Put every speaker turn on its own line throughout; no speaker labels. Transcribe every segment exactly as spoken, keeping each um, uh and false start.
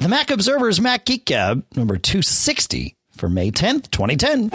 The Mac Observer's Mac Geek Gab number two sixty for May tenth, twenty ten.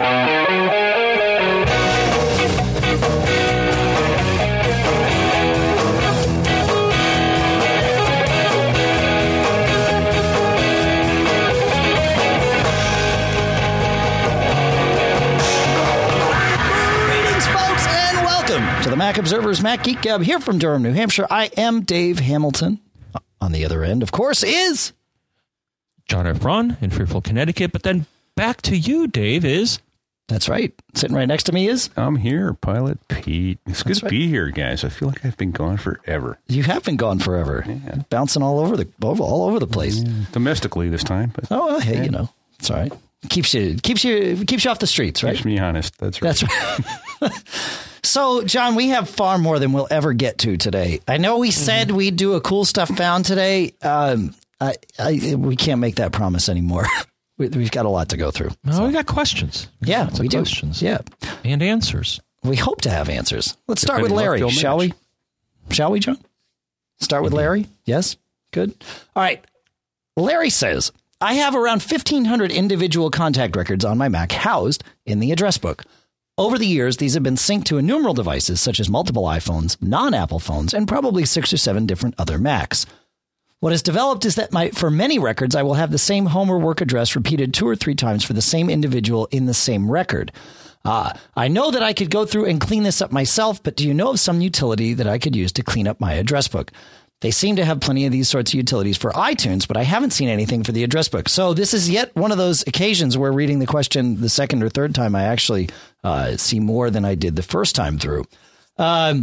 To the Mac Observer's Mac Geek Gab here from Durham, New Hampshire. I am Dave Hamilton. On the other end, of course, is
John F. Braun in Fairfield, Connecticut. But then back to you, Dave, is...
That's right. Sitting right next to me is...
I'm here, Pilot Pete. It's good to be here, guys. I feel like I've been gone forever.
You have been gone forever. Yeah. Bouncing all over the all over the place.
Yeah. Domestically this time. But,
oh, well, hey,
yeah.
you know, it's all right. Keeps you, keeps you, keeps you off the streets, right?
Keeps me honest. That's right.
That's right. So, John, we have far more than we'll ever get to today. I know we said mm-hmm. we'd do a cool stuff found today. Um, I, I, we can't make that promise anymore. we, we've got a lot to go through.
No,
so.
we got questions. We
yeah,
got
we do.
Questions.
Yeah,
and answers.
We hope to have answers. Let's start
Depending
with Larry, shall
match.
we? Shall we, John? Start with Larry? Yes? Good. All right. Larry says, I have around fifteen hundred individual contact records on my Mac housed in the address book. Over the years, these have been synced to innumerable devices such as multiple iPhones, non-Apple phones, and probably six or seven different other Macs. What has developed is that my, for many records, I will have the same home or work address repeated two or three times for the same individual in the same record. Uh, I know that I could go through and clean this up myself, but do you know of some utility that I could use to clean up my address book? They seem to have plenty of these sorts of utilities for iTunes, but I haven't seen anything for the address book. So this is yet one of those occasions where reading the question the second or third time, I actually uh, see more than I did the first time through. Um,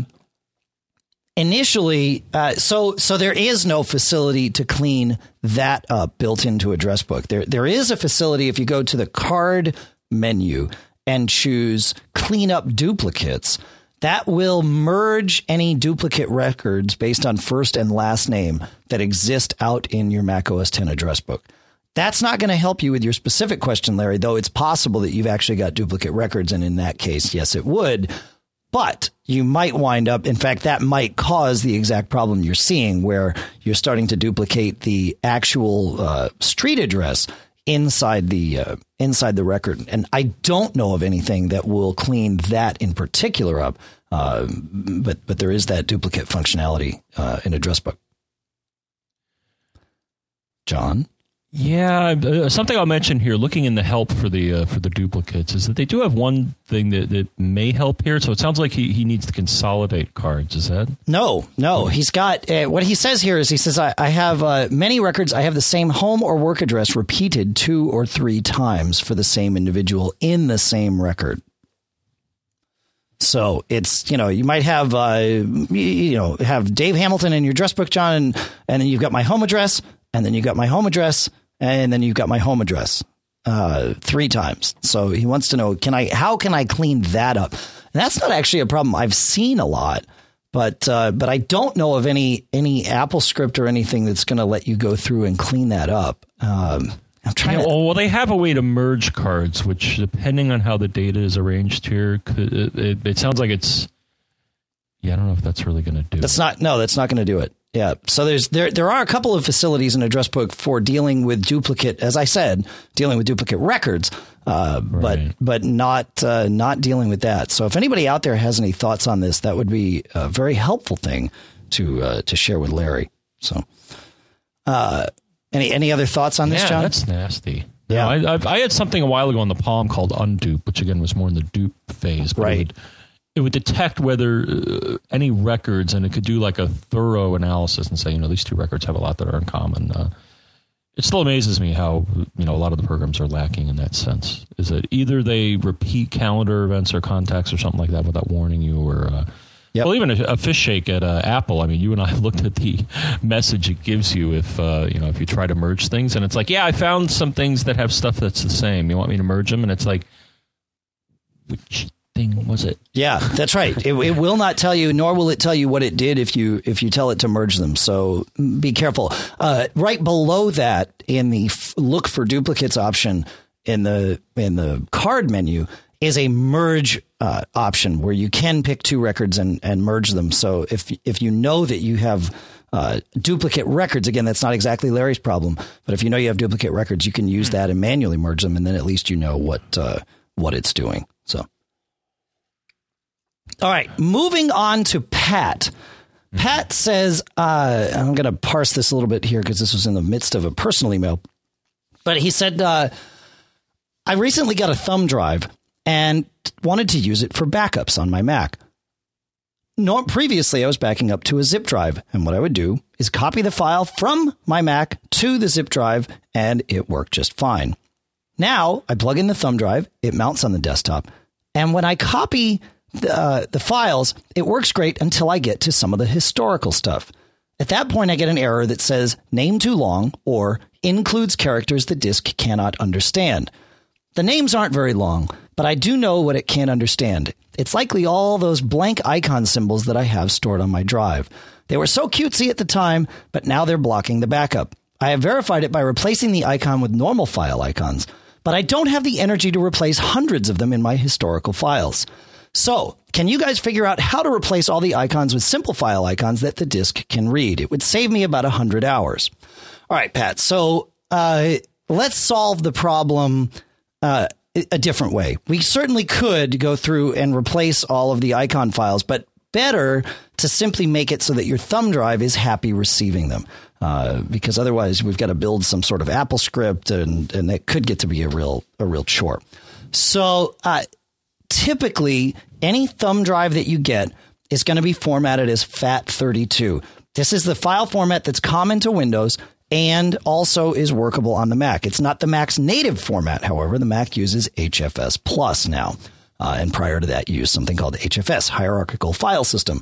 initially, uh, so so there is no facility to clean that up built into address book. There there is a facility if you go to the card menu and choose clean up duplicates. That will merge any duplicate records based on first and last name that exist out in your Mac O S X address book. That's not going to help you with your specific question, Larry, though it's possible that you've actually got duplicate records. And in that case, yes, it would. But you might wind up, in fact, that might cause the exact problem you're seeing where you're starting to duplicate the actual uh, street address inside the uh, inside the record. And I don't know of anything that will clean that in particular up. Uh, but but there is that duplicate functionality uh, in address book. John?
Yeah, uh, something I'll mention here, looking in the help for the uh, for the duplicates, is that they do have one thing that, that may help here. So it sounds like he, he needs to consolidate cards. Is that? No, no. He's got, uh, what he says here is he says, I, I have uh, many records. I have the same home or work address repeated two or three times for the same individual in the same record. So it's, you know, you might have, uh, you know, have Dave Hamilton in your address book, John, and, and then you've got my home address. And then you got my home address, and then you've got my home address uh, three times. So he wants to know, can I? How can I clean that up? And that's not actually a problem I've seen a lot, but uh, but I don't know of any any Apple script or anything that's going to let you go through and clean that up. Um, I'm trying. Yeah, to, well, they have a way to merge cards, which, depending on how the data is arranged here, could, it, it, it sounds like it's. Yeah, I don't know if that's really going to do. That's it. not. No, that's not going to do it. Yeah. So there's there there are a couple of facilities in address book for dealing with duplicate, as I said, dealing with duplicate records, uh, right. but but not uh, not dealing with that. So if anybody out there has any thoughts on this, that would be a very helpful thing to uh, to share with Larry. So uh, any any other thoughts on this, yeah,
John?
That's nasty.
Yeah,
no, I, I've, I had something a while ago on the Palm called Undupe, which again was more in the dupe phase. But
right.
It would, It would detect whether uh, any records, and it could do like a thorough analysis and say, you know, these two records have a lot that are in common. Uh, it still amazes me how, you know, a lot of the programs are lacking in that sense. Is that either they repeat calendar events or contacts or something like that without warning you, or uh, yep. well, even a, a fish shake at uh, Apple. I mean, you and I looked at the message it gives you if uh, you know if you try to merge things, and it's like, yeah, I found some things that have stuff that's the same. You want me to merge them? And it's like, which thing was it? Yeah, that's right. It, it will not tell you, nor will it tell you what it did if you if you tell it to merge them. So be careful. Uh, right below that, in the f- look for duplicates option in the in the card menu, is a merge
uh, option where you can pick two records and, and merge them. So if if you know that you have uh, duplicate records, again, that's not exactly Larry's problem, but if you know you have duplicate records, you can use that and manually merge them, and then at least you know what uh, what it's doing. So, all right, moving on to Pat. Pat says, uh, I'm going to parse this a little bit here because this was in the midst of a personal email, but he said, uh, I recently got a thumb drive and wanted to use it for backups on my Mac. No, previously, I was backing up to a zip drive, and what I would do is copy the file from my Mac to the zip drive, and it worked just fine. Now, I plug in the thumb drive, it mounts on the desktop, and when I copy the, uh, the files, it works great until I get to some of the historical stuff. At that point, I get an error that says, name too long, or includes characters the disk cannot understand. The names aren't very long, but I do know what it can't understand. It's likely all those blank icon symbols that I have stored on my drive. They were so cutesy at the time, but now they're blocking the backup. I have verified it by replacing the icon with normal file icons, but I don't have the energy to replace hundreds of them in my historical files. So, can you guys figure out how to replace all the icons with simple file icons that the disk can read? It would save me about one hundred hours. All right, Pat, so uh, let's solve the problem uh, a different way. We certainly could go through and replace all of the icon files, but better to simply make it so that your thumb drive is happy receiving them. Uh, because otherwise we've got to build some sort of Apple script, and, and it could get to be a real a real chore. So uh, typically, any thumb drive that you get is going to be formatted as FAT thirty-two. This is the file format that's common to Windows and also is workable on the Mac. It's not the Mac's native format, however. The Mac uses H F S Plus now. Uh, and prior to that, you used something called H F S, Hierarchical File System.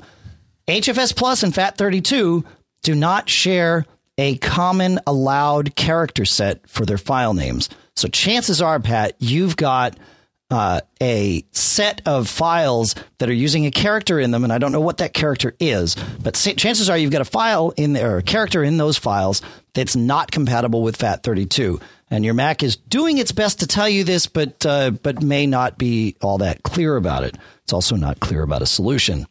H F S Plus and FAT thirty-two do not share a common allowed character set for their file names. So chances are, Pat, you've got uh, a set of files that are using a character in them, and I don't know what that character is, but chances are you've got a file in there, or a character in those files that's not compatible with FAT thirty-two. And your Mac is doing its best to tell you this, but uh, but may not be all that clear about it. It's also not clear about a solution.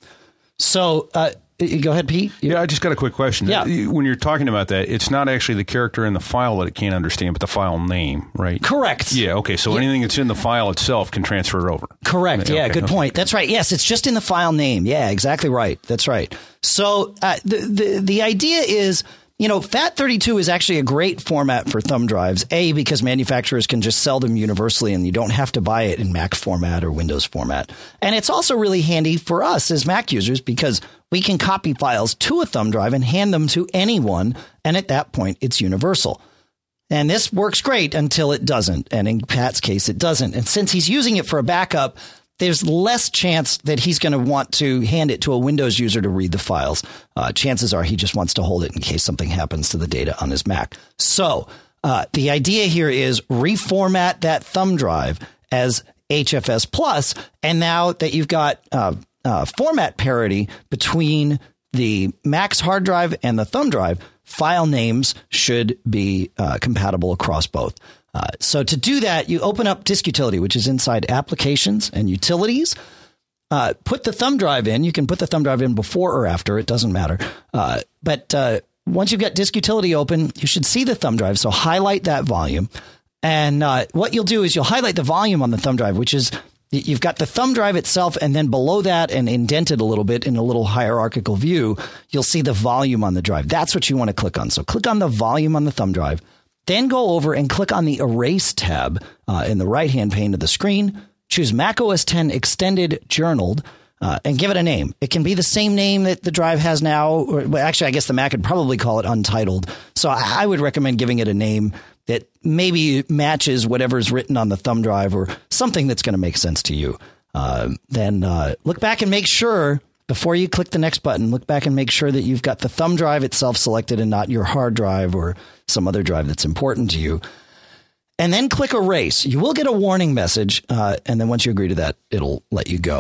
So uh, go ahead, Pete.
Yeah, I just got a quick question.
Yeah.
When you're talking about that, it's not actually the character in the file that it can't understand, but the file name, right?
Correct.
Yeah, okay. So yeah. Anything that's in the file itself can transfer over.
Correct. Yeah,
okay,
good
okay.
point. That's right. Yes, it's just in the file name. Yeah, exactly right. That's right. So uh, the, the the idea is, you know, FAT thirty-two is actually a great format for thumb drives, A, because manufacturers can just sell them universally and you don't have to buy it in Mac format or Windows format. And it's also really handy for us as Mac users because we can copy files to a thumb drive and hand them to anyone, and at that point, it's universal. And this works great until it doesn't, and in Pat's case, it doesn't. And since he's using it for a backup, there's less chance that he's going to want to hand it to a Windows user to read the files. Uh, chances are he just wants to hold it in case something happens to the data on his Mac. So uh, the idea here is reformat that thumb drive as H F S Plus, and now that you've got uh, uh, format parity between the Mac's hard drive and the thumb drive, file names should be uh, compatible across both. Uh, so to do that, you open up Disk Utility, which is inside Applications and Utilities. Uh, put the thumb drive in. You can put the thumb drive in before or after. It doesn't matter. Uh, but uh, once you've got Disk Utility open, you should see the thumb drive. So highlight that volume. And uh, what you'll do is you'll highlight the volume on the thumb drive, which is you've got the thumb drive itself, and then below that and indented a little bit in a little hierarchical view, you'll see the volume on the drive. That's what you want to click on. So click on the volume on the thumb drive. Then go over and click on the Erase tab uh, in the right-hand pane of the screen. Choose Mac O S ten Extended Journaled uh, and give it a name. It can be the same name that the drive has now. Or, well, actually, I guess the Mac would probably call it Untitled. So I, I would recommend giving it a name that maybe matches whatever's written on the thumb drive or something that's going to make sense to you. Uh, then uh, look back and make sure, before you click the next button, look back and make sure that you've got the thumb drive itself selected and not your hard drive or some other drive that's important to you. And then click Erase. You will get a warning message, uh, and then once you agree to that, it'll let you go.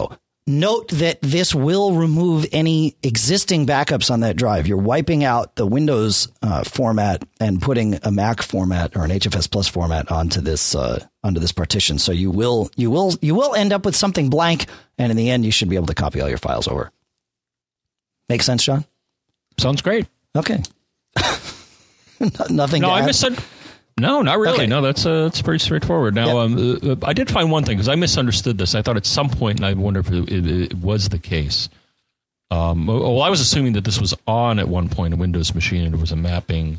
note that this will remove any existing backups on that drive. You're wiping out the Windows uh, format and putting a Mac format or an H F S Plus format onto this uh, onto this partition. So you will you will you will end up with something blank, and in the end, you should be able to copy all your files over. Make sense, John?
Sounds great.
Okay. Nothing.
No,
to
I
add?
misunderstood. No, not really. Okay. No, that's uh, that's pretty straightforward. Now, yep. um, uh, I did find one thing because I misunderstood this. I thought at some point, and I wonder if it, it, it was the case. Um, well, I was assuming that this was on at one point a Windows machine, and it was a mapping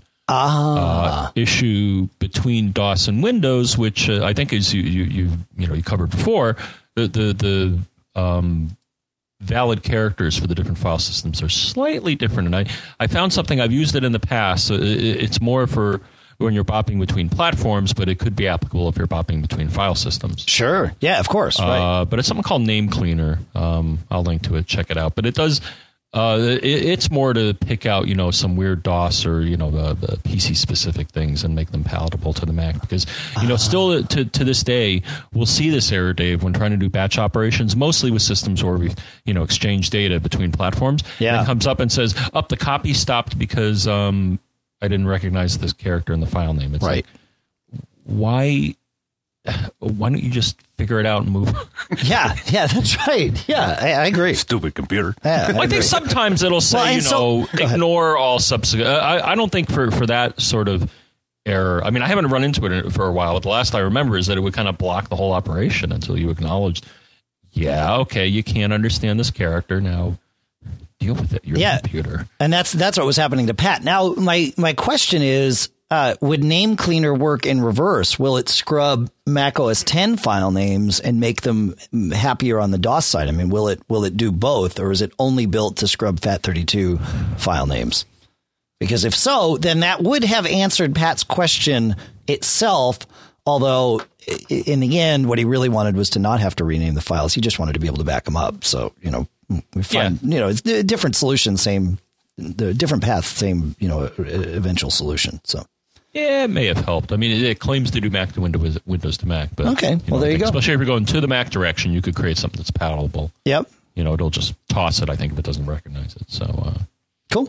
ah.
uh, issue between DOS and Windows, which uh, I think is you you you you know you covered before. The the the um, valid characters for the different file systems are slightly different, and I I found something. I've used it in the past. So it, it's more for when you're bopping between platforms, but it could be applicable if you're bopping between file systems.
Sure. Yeah, of course. Right.
Uh, but it's something called Name Cleaner. Um, I'll link to it. Check it out. But it does. Uh, it, it's more to pick out, you know, some weird DOS or, you know, the, the P C specific things and make them palatable to the Mac. Because, you know, uh, still to to this day, we'll see this error, Dave, when trying to do batch operations, mostly with systems where we, you know, exchange data between platforms.
Yeah.
And it comes up and says, up, the copy stopped because um, I didn't recognize this character in the file name. It's
right.
Like, why? Why don't you just figure it out and move?
yeah, yeah, that's right. Yeah, I, I agree.
Stupid computer.
Yeah, I,
well, I think sometimes it'll say, well, you know, so, ignore all subsequent. I, I don't think for, for that sort of error. I mean, I haven't run into it for a while, but the last I remember is that it would kind of block the whole operation until you acknowledged, yeah, okay, you can't understand this character now. Deal with it. Your
yeah.
computer.
And that's that's what was happening to Pat. Now, my my question is, uh, would Name Cleaner work in reverse? Will it scrub Mac O S ten file names and make them happier on the DOS side? I mean, will it will it do both, or is it only built to scrub FAT thirty-two file names? Because if so, then that would have answered Pat's question itself. Although in the end, what he really wanted was to not have to rename the files. He just wanted to be able to back them up. So, you know, we find, yeah. you know, it's a different solution, same, the different path, same, you know, eventual solution. So,
yeah, it may have helped. I mean, it, it claims to do Mac to Windows, Windows to Mac. But,
okay, well,
know,
there you go.
Especially if you're going to the Mac direction, you could create something that's palatable.
Yep.
You know, it'll just toss it, I think, if it doesn't recognize it. So, uh,
cool.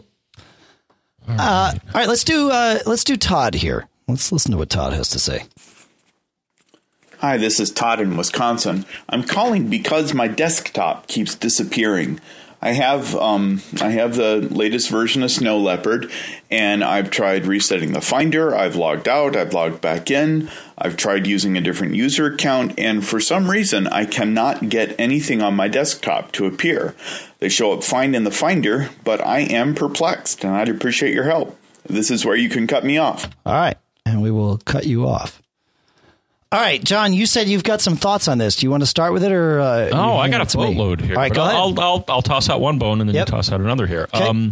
All right. Uh, all right, let's do uh, let's do Todd here. Let's listen to what Todd has to say.
Hi, this is Todd in Wisconsin. I'm calling because my desktop keeps disappearing. I have um, I have the latest version of Snow Leopard, and I've tried resetting the Finder. I've logged out. I've logged back in. I've tried using a different user account, and for some reason, I cannot get anything on my desktop to appear. They show up fine in the Finder, but I am perplexed, and I'd appreciate your help. This is where you can cut me off.
All right, and we will cut you off. All right, John, you said you've got some thoughts on this. Do you want to start with it, or uh,
oh, I got a boatload here.
All right, go
I'll,
ahead.
I'll, I'll I'll toss out one bone and then yep. you toss out another here.
Okay.
Um,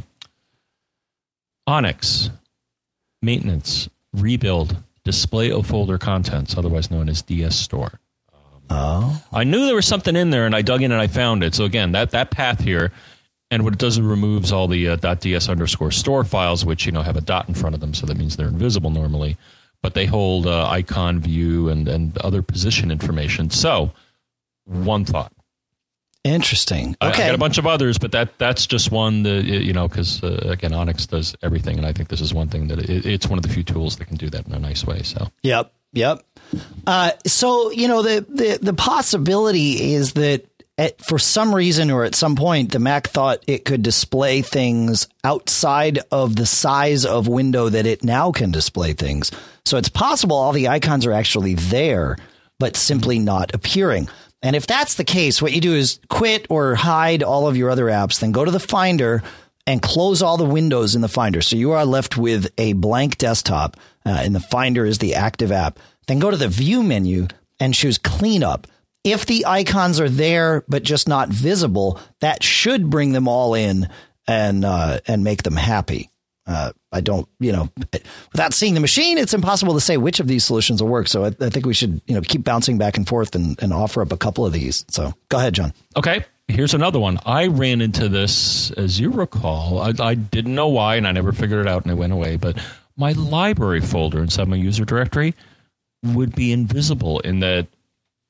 Onyx maintenance rebuild display of folder contents, otherwise known as D S Store. Um,
oh,
I knew there was something in there, and I dug in and I found it. So again, that that path here, and what it does, it removes all the uh, .ds underscore store files, which you know have a dot in front of them, so that means they're invisible normally. But they hold uh, icon view and, and other position information. So, one thought.
Interesting. Okay.
I, I got a bunch of others, but that that's just one that, you know, because, uh, again, Onyx does everything. And I think this is one thing that it, it's one of the few tools that can do that in a nice way. So,
yep. Yep. Uh, so, you know, the, the, the possibility is that at, for some reason or at some point, the Mac thought it could display things outside of the size of window that it now can display things. So it's possible all the icons are actually there, but simply not appearing. And if that's the case, what you do is quit or hide all of your other apps, then go to the Finder and close all the windows in the Finder. So you are left with a blank desktop, uh, and the Finder is the active app. Then go to the View menu and choose Cleanup. If the icons are there but just not visible, that should bring them all in and uh, and make them happy. Uh, I don't, you know, without seeing the machine, it's impossible to say which of these solutions will work. So I, I think we should, you know, keep bouncing back and forth and, and offer up a couple of these. So go ahead, John.
Okay, here's another one. I ran into this, as you recall. I, I didn't know why, and I never figured it out, and it went away. But my library folder inside my user directory would be invisible in that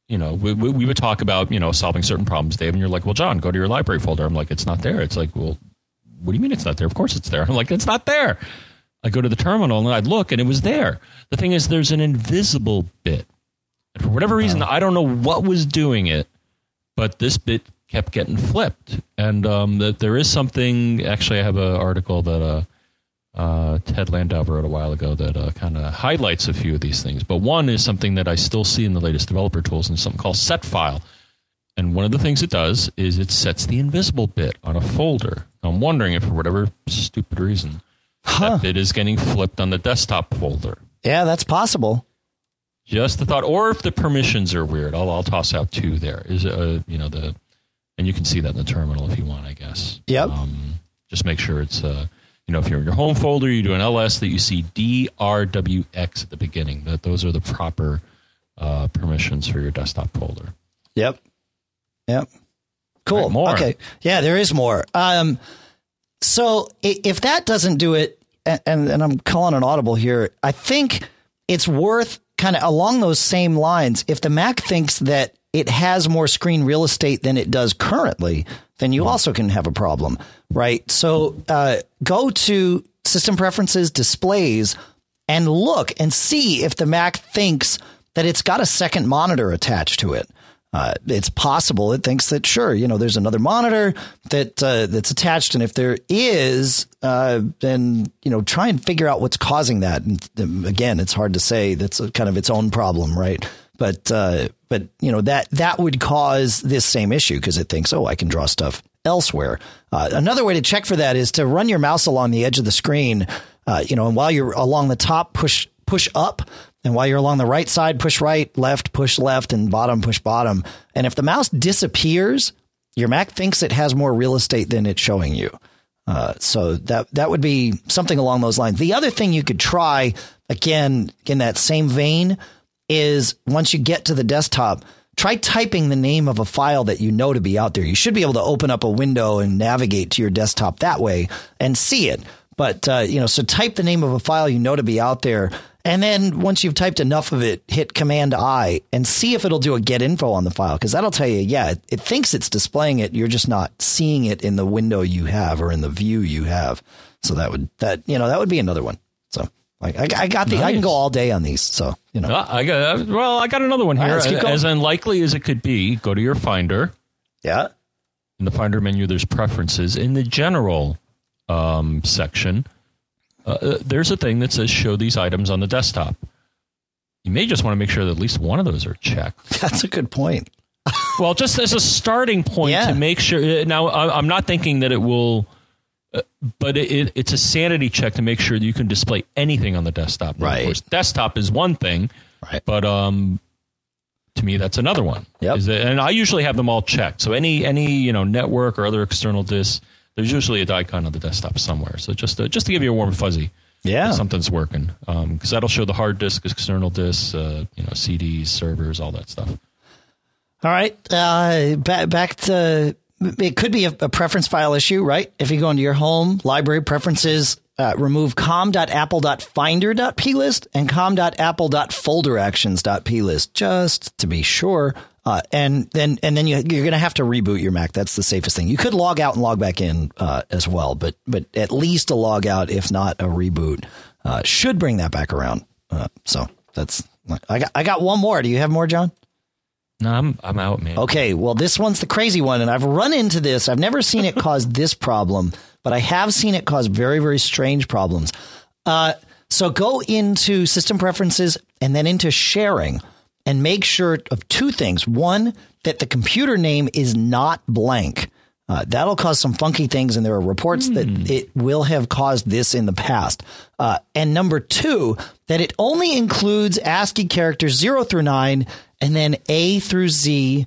you know, we, we, we would talk about, you know, solving certain problems, Dave, and you're like, well, John, go to your library folder. I'm like, it's not there. It's like, well, what do you mean it's not there? Of course it's there. I'm like, it's not there. I go to the terminal and I'd look and it was there. The thing is, there's an invisible bit. And for whatever reason, I don't know what was doing it, but this bit kept getting flipped. And um, that there is something, actually, I have an article that uh, uh, Ted Landau wrote a while ago that uh, kind of highlights a few of these things. But one is something that I still see in the latest developer tools, and something called set file. And one of the things it does is it sets the invisible bit on a folder. I'm wondering if, for whatever stupid reason, huh. that bit is getting flipped on the desktop folder.
Yeah, that's possible.
Just the thought, or if the permissions are weird, I'll, I'll toss out two there. Is uh, you know the, and you can see that in the terminal if you want, I guess.
Yep.
Um, just make sure it's uh, you know, if you're in your home folder, you do an L S that you see D R W X at the beginning. That those are the proper uh, permissions for your desktop folder.
Yep. Yep. Cool.
Right, more.
Okay. Yeah, there is more. Um, so if that doesn't do it, and, and I'm calling an audible here, I think it's worth kind of along those same lines. If the Mac thinks that it has more screen real estate than it does currently, then you also can have a problem, right? So uh, go to System Preferences, Displays, and look and see if the Mac thinks that it's got a second monitor attached to it. Uh, it's possible it thinks that, sure, you know, there's another monitor that uh, that's attached. And if there is, uh, then, you know, try and figure out what's causing that. And um, again, it's hard to say. That's a, kind of its own problem, right? But, uh, but you know, that that would cause this same issue because it thinks, oh, I can draw stuff elsewhere. Uh, another way to check for that is to run your mouse along the edge of the screen, uh, you know, and while you're along the top, push push up. And while you're along the right side, push right, left, push left, and bottom, push bottom. And if the mouse disappears, your Mac thinks it has more real estate than it's showing you. Uh, so that that would be something along those lines. The other thing you could try, again, in that same vein, is once you get to the desktop, try typing the name of a file that you know to be out there. You should be able to open up a window and navigate to your desktop that way and see it. But, uh, you know, so type the name of a file you know to be out there. And then once you've typed enough of it, hit Command I and see if it'll do a get info on the file. Because that'll tell you, yeah, it, it thinks it's displaying it. You're just not seeing it in the window you have or in the view you have. So that would, that, you know, that would be another one. So like, I, I got the, nice. I can go all day on these. So, you know,
well, I got, well, I got another one here. Right, as unlikely as it could be, go to your Finder.
Yeah.
In the Finder menu, there's Preferences. In the General um, section, Uh, there's a thing that says show these items on the desktop. You may just want to make sure that at least one of those are checked.
That's a good point.
Well, just as a starting point
yeah.
to make sure. Now, I'm not thinking that it will, uh, but it, it, it's a sanity check to make sure that you can display anything on the desktop. Now,
right.
Of course, desktop is one thing,
right.
but um, to me, that's another one.
Yep.
Is that, and I usually have them all checked. So any any you know network or other external disks, there's usually a icon on the desktop somewhere. So just to, just to give you a warm fuzzy,
yeah,
something's working, because um, that'll show the hard disk, external disks, uh, you know, C Ds, servers, all that stuff.
All right, uh, back back to it could be a, a preference file issue, right? If you go into your home library preferences, uh, remove com dot apple dot finder dot plist and com dot apple dot folder actions dot plist, just to be sure. Uh, and then and then you, you're going to have to reboot your Mac. That's the safest thing. You could log out and log back in uh, as well, but but at least a log out, if not a reboot, uh, should bring that back around. Uh, so that's I got I got one more. Do you have more, John?
No, I'm I'm out, man.
Okay, well, this one's the crazy one, and I've run into this. I've never seen it cause this problem, but I have seen it cause very very strange problems. Uh, so go into System Preferences and then into Sharing. And make sure of two things. One, that the computer name is not blank. Uh, that'll cause some funky things, and there are reports mm. that it will have caused this in the past. Uh, and number two, that it only includes ASCII characters zero through nine, and then A through Z,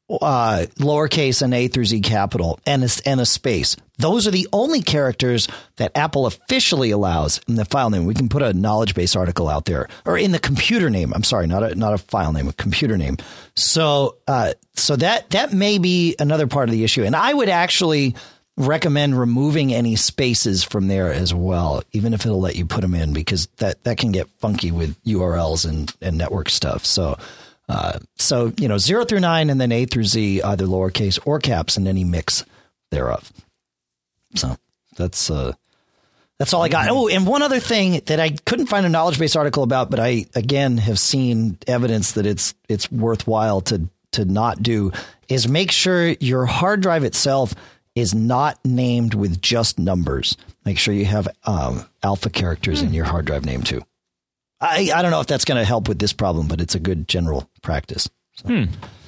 uh, lowercase, and A through Z capital, and a, and a space. Those are the only characters that Apple officially allows in the file name. We can put a knowledge base article out there, or in the computer name. I'm sorry, not a not a file name, a computer name. So, uh, so that that may be another part of the issue. And I would actually recommend removing any spaces from there as well, even if it'll let you put them in, because that that can get funky with U R Ls and and network stuff. So. Uh, so, you know, zero through nine and then A through Z, either lowercase or caps and any mix thereof. So that's uh, that's all I got. Oh, and one other thing that I couldn't find a knowledge base article about, but I, again, have seen evidence that it's it's worthwhile to to not do is make sure your hard drive itself is not named with just numbers. Make sure you have um, alpha characters mm. in your hard drive name, too. I, I don't know if that's going to help with this problem, but it's a good general practice. So. Hmm.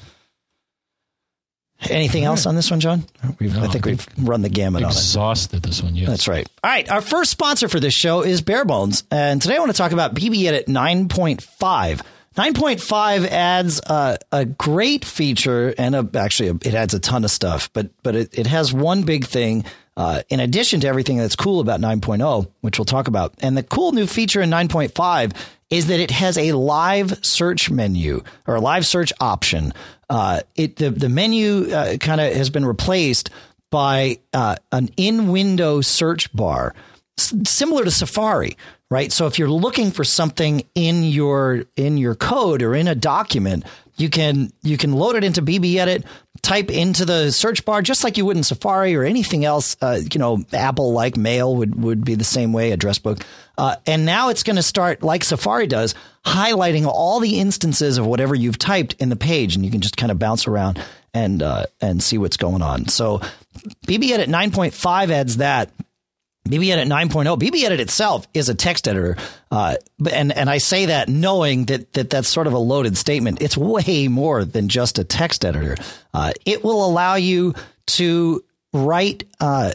Anything else on this one, John? We've, no, I think we've run the gamut on it.
Exhausted this one, yes.
That's right. All right. Our first sponsor for this show is Barebones. And today I want to talk about B B Edit nine point five. nine point five adds uh, a great feature, and a, actually a, it adds a ton of stuff, but but it, it has one big thing uh, in addition to everything that's cool about nine point oh, which we'll talk about. And the cool new feature in nine point five is that it has a live search menu or a live search option. Uh, it the, the menu uh, kind of has been replaced by uh, an in-window search bar, s- similar to Safari. Right. So if you're looking for something in your in your code or in a document, you can you can load it into B B Edit, type into the search bar just like you would in Safari or anything else. Uh, you know, Apple like Mail would, would be the same way, address book. Uh, and now it's going to start like Safari does, highlighting all the instances of whatever you've typed in the page. And you can just kind of bounce around and uh, and see what's going on. So B B Edit nine point five adds that. B B Edit nine point oh, B B Edit itself is a text editor, uh, and and I say that knowing that, that that's sort of a loaded statement. It's way more than just a text editor. Uh, it will allow you to write uh,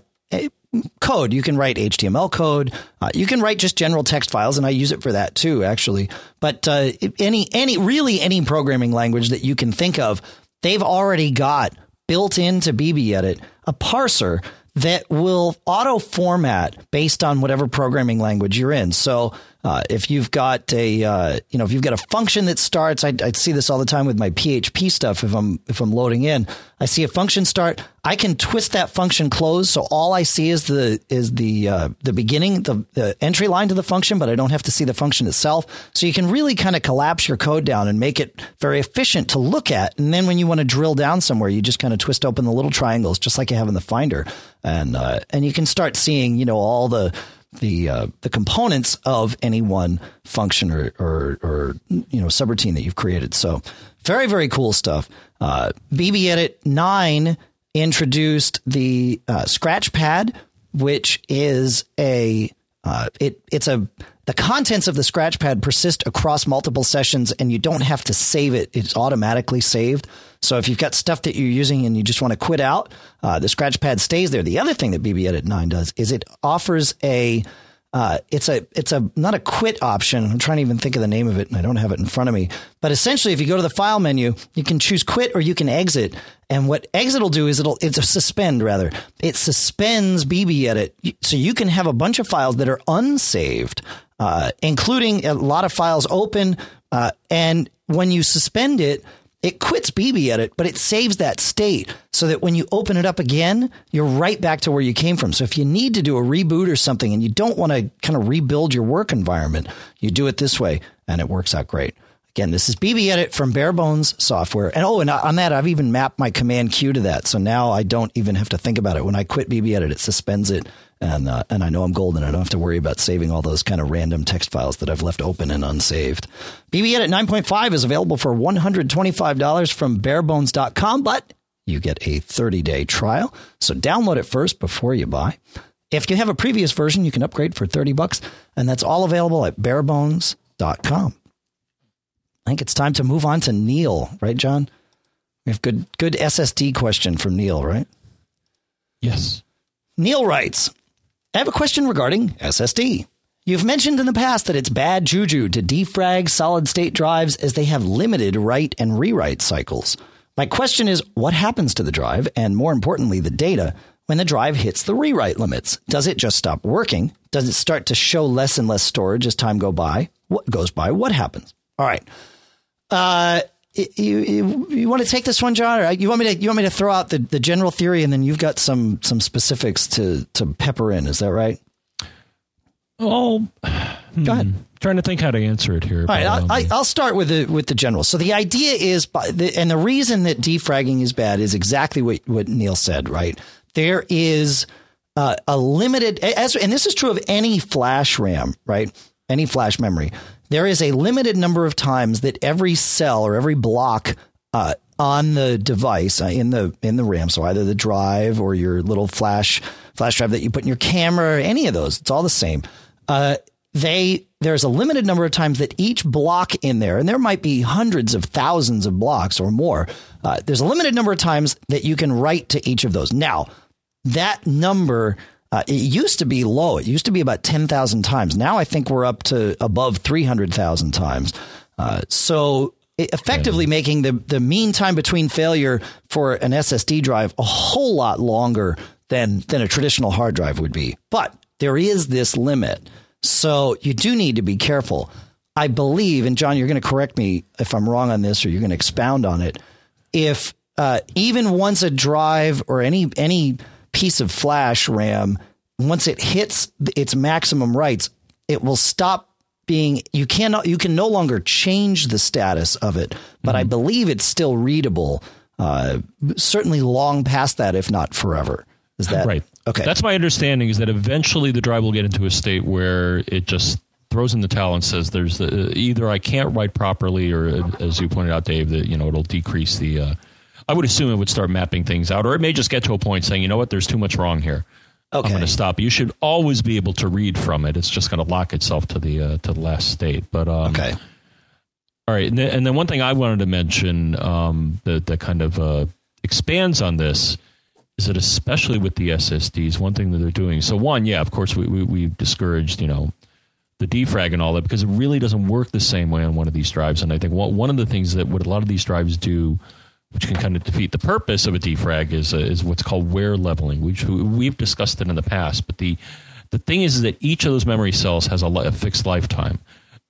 code. You can write H T M L code. Uh, you can write just general text files, and I use it for that too, actually. But uh, any any really any programming language that you can think of, they've already got built into B B Edit a parser that will auto format based on whatever programming language you're in. So uh, if you've got a, uh, you know, if you've got a function that starts, I, I see this all the time with my P H P stuff. If I'm if I'm loading in, I see a function start. I can twist that function closed, so all I see is the is the uh, the beginning, the, the entry line to the function, but I don't have to see the function itself. So you can really kind of collapse your code down and make it very efficient to look at. And then when you want to drill down somewhere, you just kind of twist open the little triangles, just like you have in the Finder, and uh, and you can start seeing, you know, all the the uh, the components of any one function or, or or you know subroutine that you've created. So very very cool stuff. Uh, B B Edit nine introduced the uh, Scratch Pad, which is a uh, it it's a the contents of the Scratch Pad persist across multiple sessions, and you don't have to save it. It's automatically saved. So if you've got stuff that you're using and you just want to quit out, uh, the Scratch Pad stays there. The other thing that B B Edit nine does is it offers a uh, it's a it's a not a quit option. I'm trying to even think of the name of it, and I don't have it in front of me. But essentially, if you go to the file menu, you can choose quit or you can exit. And what exit will do is it'll it's a suspend rather. It suspends B B Edit, so you can have a bunch of files that are unsaved, uh, including a lot of files open. Uh, and when you suspend it, it quits B B Edit, but it saves that state so that when you open it up again, you're right back to where you came from. So if you need to do a reboot or something and you don't want to kind of rebuild your work environment, you do it this way and it works out great. Again, this is B B Edit from Barebones Software. And oh, and on that, I've even mapped my command Q to that. So now I don't even have to think about it. When I quit B B Edit, it suspends it. And uh, and I know I'm golden. I don't have to worry about saving all those kind of random text files that I've left open and unsaved. B B Edit nine point five is available for one hundred twenty-five dollars from barebones dot com, but you get a thirty-day trial. So download it first before you buy. If you have a previous version, you can upgrade for thirty bucks, and that's all available at barebones dot com. I think it's time to move on to Neil, right, John? We have good good S S D question from Neil, right?
Yes.
Neil writes, I have a question regarding S S D. You've mentioned in the past that it's bad juju to defrag solid-state drives as they have limited write and rewrite cycles. My question is, what happens to the drive, and more importantly, the data, when the drive hits the rewrite limits? Does it just stop working? Does it start to show less and less storage as time go by? What goes by? What happens? All right. Uh, you, you you want to take this one, John? Or you want me to you want me to throw out the, the general theory, and then you've got some some specifics to to pepper in? Is that right?
Oh,
go ahead.
trying to think how to answer it here.
All right,
but, um,
I, I'll start with the with the general. So the idea is, and the reason that defragging is bad is exactly what, what Neil said, right? There is uh, a limited, as, and this is true of any flash RAM, right? Any flash memory. There is a limited number of times that every cell or every block uh, on the device uh, in the in the RAM, so either the drive or your little flash flash drive that you put in your camera, or any of those, it's all the same. Uh, they there's a limited number of times that each block in there, and there might be hundreds of thousands of blocks or more. Uh, there's a limited number of times that you can write to each of those. Now, that number, uh, it used to be low. It used to be about ten thousand times. Now I think we're up to above three hundred thousand times. Uh, so it effectively mm-hmm. making the, the mean time between failure for an S S D drive a whole lot longer than than a traditional hard drive would be. But there is this limit. So you do need to be careful. I believe, and John, you're going to correct me if I'm wrong on this, or you're going to expound on it. If uh, even once a drive or any any piece of flash RAM, once it hits its maximum writes, it will stop being. You cannot. You can no longer change the status of it. But mm-hmm. I believe it's still readable. Uh, certainly long past that, if not forever. Is that
right?
Okay.
That's my understanding, is that eventually the drive will get into a state where it just throws in the towel and says there's the, either I can't write properly, or as you pointed out, Dave, that, you know, it'll decrease the, uh, I would assume it would start mapping things out, or it may just get to a point saying, you know what, there's too much wrong here. Okay. I'm going to stop. You should always be able to read from it. It's just going to lock itself to the, uh, to the last state. But, um,
okay.
All right. And then, and then one thing I wanted to mention, um, that, that kind of, uh, expands on this, is that especially with the S S Ds, one thing that they're doing. So one, yeah, of course, we, we, we've discouraged, you know, the defrag and all that, because it really doesn't work the same way on one of these drives. And I think one, one of the things that what a lot of these drives do, which can kind of defeat the purpose of a defrag, is uh, is what's called wear leveling, which we've discussed it in the past. But the the thing is, is that each of those memory cells has a, a fixed lifetime.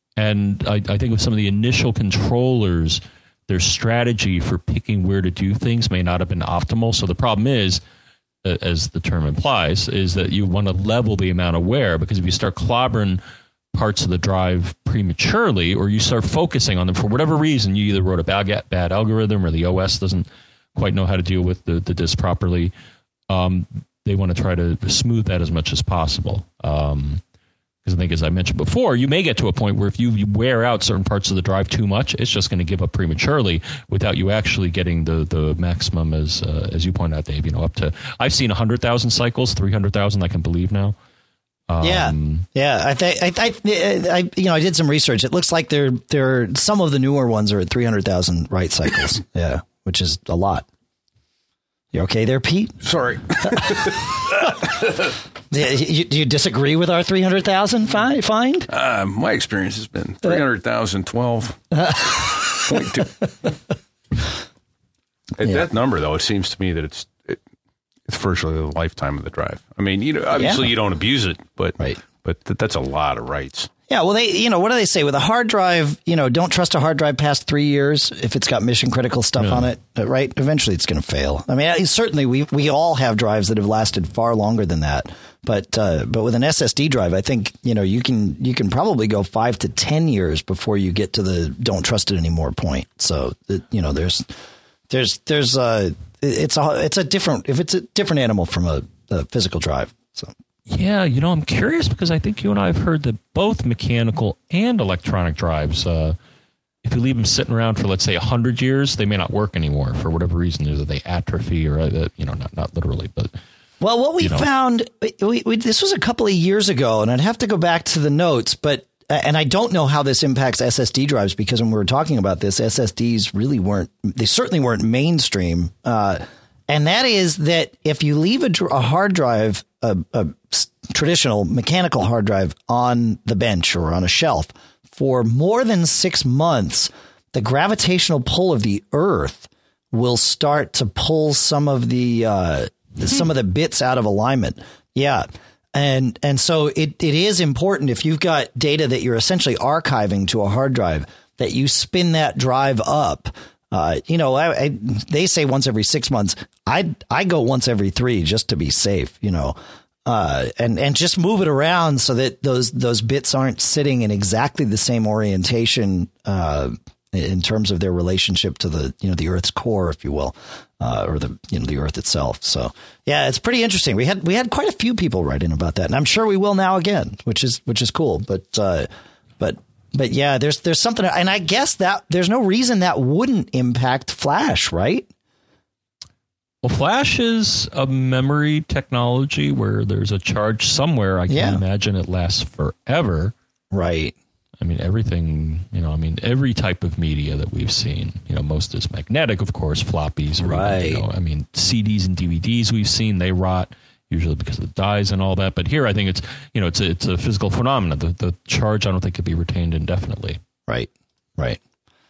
And I, I think with some of the initial controllers, their strategy for picking where to do things may not have been optimal. So the problem is, uh, as the term implies, is that you want to level the amount of wear, because if you start clobbering parts of the drive prematurely, or you start focusing on them for whatever reason, you either wrote a bad, bad algorithm, or the O S doesn't quite know how to deal with the, the disk properly, um, they want to try to smooth that as much as possible. Um, Because I think, as I mentioned before, you may get to a point where if you, you wear out certain parts of the drive too much, it's just going to give up prematurely without you actually getting the, the maximum, as uh, as you point out, Dave. You know, up to, I've seen one hundred thousand cycles, three hundred thousand, I can believe now.
Um, yeah, yeah. I think I, I, I, you know, I did some research. It looks like they're they're some of the newer ones are at three hundred thousand write cycles. Yeah, which is a lot. You okay there, Pete?
Sorry.
Do you, do you disagree with our three hundred thousand fi- find?
Uh, my experience has been three hundred thousand twelve point two. At yeah. that number, though, it seems to me that it's it, it's virtually the lifetime of the drive. I mean, you know, obviously yeah. you don't abuse it, but right. but th- that's a lot of writes.
Yeah, well, they, you know, what do they say with a hard drive? You know, don't trust a hard drive past three years if it's got mission critical stuff yeah. on it, right? Eventually, it's going to fail. I mean, certainly, we we all have drives that have lasted far longer than that. But uh, but with an S S D drive, I think, you know, you can you can probably go five to ten years before you get to the don't trust it anymore point. So it, you know, there's there's there's a it's a it's a different if it's a different animal from a, a physical drive. So.
Yeah, you know, I'm curious because I think you and I have heard that both mechanical and electronic drives, uh, if you leave them sitting around for, let's say, one hundred years, they may not work anymore for whatever reason. Either they atrophy or, uh, you know, not, not literally, but...
Well, what we
you know.
found, we, we, this was a couple of years ago, and I'd have to go back to the notes, but, and I don't know how this impacts S S D drives, because when we were talking about this, S S Ds really weren't, they certainly weren't mainstream. Uh, and that is that if you leave a, a hard drive, a, a traditional mechanical hard drive on the bench or on a shelf for more than six months, the gravitational pull of the Earth will start to pull some of the, uh, some of the bits out of alignment. Yeah. And and so it, it is important, if you've got data that you're essentially archiving to a hard drive, that you spin that drive up. Uh, you know, I, I, they say once every six months. I I go once every three just to be safe, you know. uh, and and just move it around so that those those bits aren't sitting in exactly the same orientation uh, in terms of their relationship to the you know the Earth's core, if you will, uh, or the you know the Earth itself. So yeah, it's pretty interesting. We had we had quite a few people write in about that, and I'm sure we will now again, which is which is cool. But uh, but but yeah, there's there's something, and I guess that there's no reason that wouldn't impact Flash, right?
Well, Flash is a memory technology where there's a charge somewhere. I can't yeah. imagine it lasts forever.
Right.
I mean, everything, you know, I mean, every type of media that we've seen, you know, most is magnetic, of course, floppies. Or
right.
Even, you know, I mean, C Ds and D V Ds we've seen, they rot, usually because of the dyes and all that. But here, I think it's, you know, it's a, it's a physical phenomenon. The, the charge, I don't think, could be retained indefinitely.
Right. Right.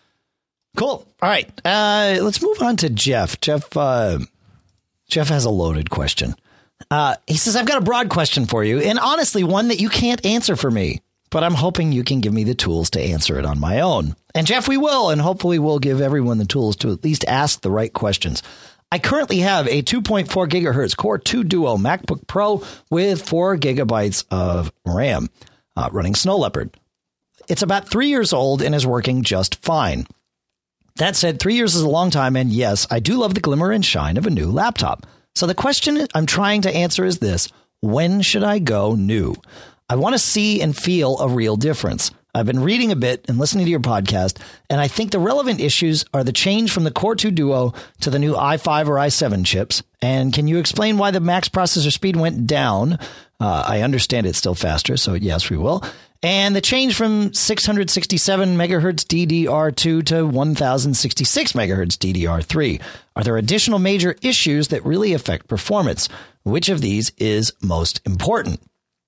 Cool. All right. Uh, let's move on to Jeff. Jeff, uh, Jeff has a loaded question. Uh, he says, I've got a broad question for you, and honestly, one that you can't answer for me. But I'm hoping you can give me the tools to answer it on my own. And Jeff, we will, and hopefully we'll give everyone the tools to at least ask the right questions. I currently have a two point four gigahertz Core two Duo MacBook Pro with four gigabytes of RAM uh, running Snow Leopard. It's about three years old and is working just fine. That said, three years is a long time, and yes, I do love the glimmer and shine of a new laptop. So the question I'm trying to answer is this: when should I go new? I want to see and feel a real difference. I've been reading a bit and listening to your podcast, and I think the relevant issues are the change from the Core two Duo to the new i five or i seven chips. And can you explain why the max processor speed went down? Uh, I understand it's still faster, so yes, we will. And the change from six hundred sixty-seven megahertz D D R two to one thousand sixty-six megahertz D D R three. Are there additional major issues that really affect performance? Which of these is most important?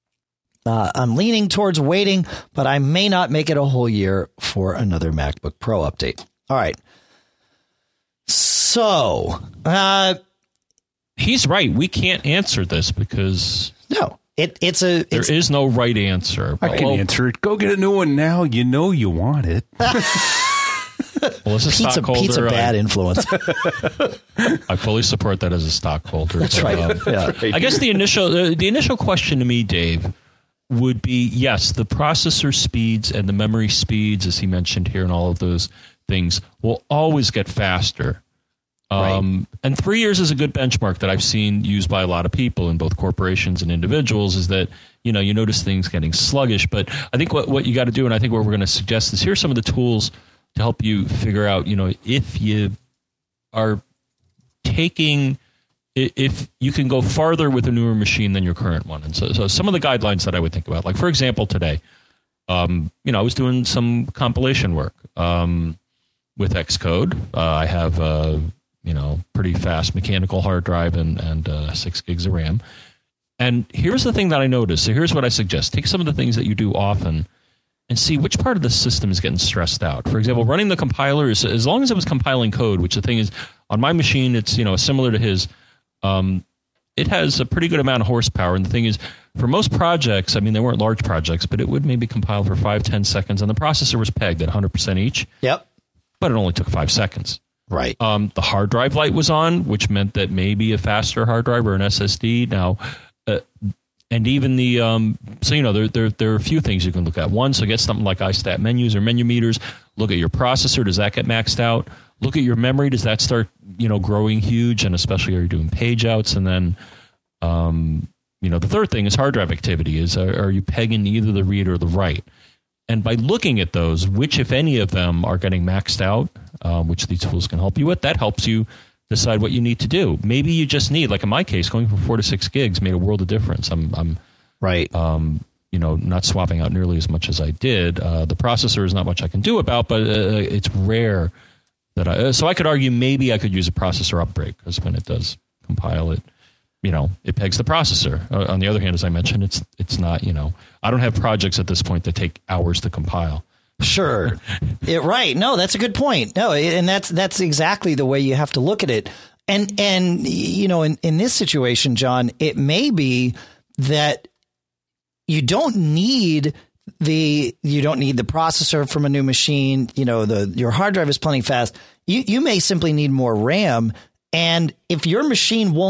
Uh, I'm leaning towards waiting, but I may not make it a whole year for another MacBook Pro update. All right. So, uh,
he's right. We can't answer this because
no, it, it's a
there
it's,
is no right answer.
I can well, answer it. Go get a new one now. You know you want it.
Well, as a
Pete's
stockholder,
a, Pete's a bad
I,
influence.
I fully support that as a stockholder.
That's
but,
right.
Um,
yeah.
I guess the initial uh, the initial question to me, Dave, would be, yes, the processor speeds and the memory speeds, as he mentioned here, and all of those things will always get faster. Um, right. And three years is a good benchmark that I've seen used by a lot of people in both corporations and individuals, is that, you know, you notice things getting sluggish. But I think what, what you got to do, and I think what we're going to suggest is, here's some of the tools to help you figure out, you know, if you are taking... if you can go farther with a newer machine than your current one. And so, so some of the guidelines that I would think about, like, for example, today, um, you know, I was doing some compilation work um, with Xcode. Uh, I have, uh, you know, pretty fast mechanical hard drive and, and uh, six gigs of RAM. And here's the thing that I noticed. So here's what I suggest. Take some of the things that you do often and see which part of the system is getting stressed out. For example, running the compiler, is, as long as it was compiling code, which the thing is, on my machine, it's, you know, similar to his. Um, it has a pretty good amount of horsepower. And the thing is, for most projects, I mean, they weren't large projects, but it would maybe compile for five, ten seconds. And the processor was pegged at one hundred percent each.
Yep.
But it only took five seconds.
Right.
Um, the hard drive light was on, which meant that maybe a faster hard drive or an S S D. Now, uh, and even the, um, so, you know, there, there, there are a few things you can look at. One, so get something like iStat menus or menu meters. Look at your processor. Does that get maxed out? Look at your memory. Does that start, you know, growing huge? And especially, are you doing page outs? And then, um, you know, the third thing is hard drive activity. Is are, are you pegging either the read or the write? And by looking at those, which, if any of them, are getting maxed out, um, which these tools can help you with, that helps you decide what you need to do. Maybe you just need, like in my case, going from four to six gigs made a world of difference. I'm, I'm
right.
Um, you know, not swapping out nearly as much as I did. Uh, the processor is not much I can do about, but uh, it's rare. That I, uh, so I could argue maybe I could use a processor upgrade, because when it does compile it, you know, it pegs the processor. Uh, on the other hand, as I mentioned, it's it's not, you know, I don't have projects at this point that take hours to compile.
Sure. it, right. No, that's a good point. No, and that's that's exactly the way you have to look at it. And, and you know, in, in this situation, John, it may be that you don't need the you don't need the processor from a new machine. You know, the your hard drive is plenty fast. You you may simply need more RAM. And if your machine won't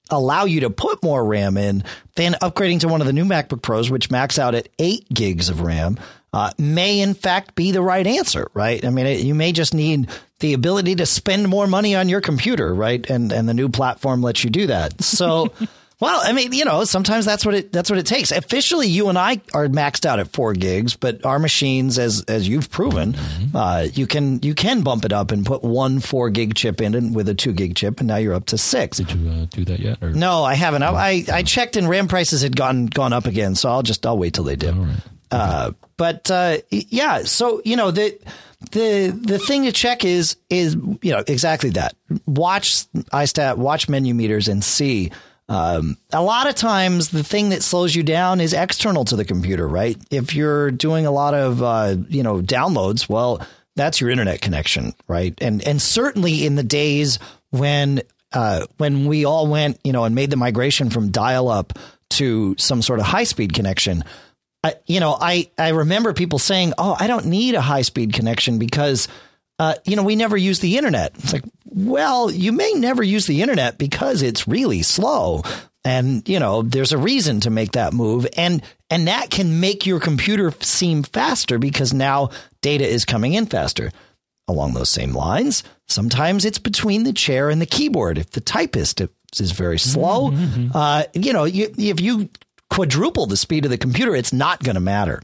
allow you to put more RAM in, then upgrading to one of the new MacBook Pros, which max out at eight gigs of RAM, uh, may in fact be the right answer, right? I mean, it, you may just need the ability to spend more money on your computer, right? And and the new platform lets you do that. So, well, I mean, you know, sometimes that's what it that's what it takes. Officially, you and I are maxed out at four gigs, but our machines, as as you've proven, mm-hmm. uh, you can you can bump it up and put one four gig chip in and with a two gig chip, and now you're up to six.
Did you uh, do that yet? Or?
No, I haven't. I, I I checked, and RAM prices had gone gone up again, so I'll just I'll wait till they dip.
All right.
Uh, but uh, yeah, so you know the the the thing to check is is you know exactly that. Watch iStat, watch menu meters, and see. Um, a lot of times, the thing that slows you down is external to the computer, right? If you're doing a lot of uh, you know downloads, well, that's your internet connection, right? And and certainly in the days when uh, when we all went, you know, and made the migration from dial up to some sort of high speed connection. I, you know, I, I remember people saying, oh, I don't need a high speed connection because, uh, you know, we never use the internet. It's like, well, you may never use the internet because it's really slow. And, you know, there's a reason to make that move. And and that can make your computer seem faster because now data is coming in faster. Along those same lines, sometimes it's between the chair and the keyboard. If the typist is very slow, mm-hmm. uh, you know, you, if you quadruple the speed of the computer, it's not going to matter.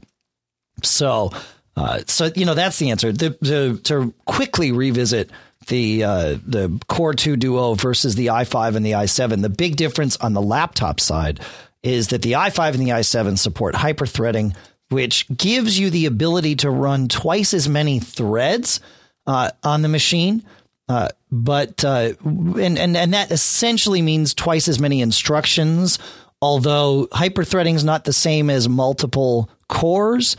So, uh, so you know, that's the answer. The, the, to quickly revisit the uh, the Core two Duo versus the i five and the i seven, the big difference on the laptop side is that the i five and the i seven support hyperthreading, which gives you the ability to run twice as many threads uh, on the machine. Uh, but uh, and, and and that essentially means twice as many instructions. Although hyperthreading is not the same as multiple cores.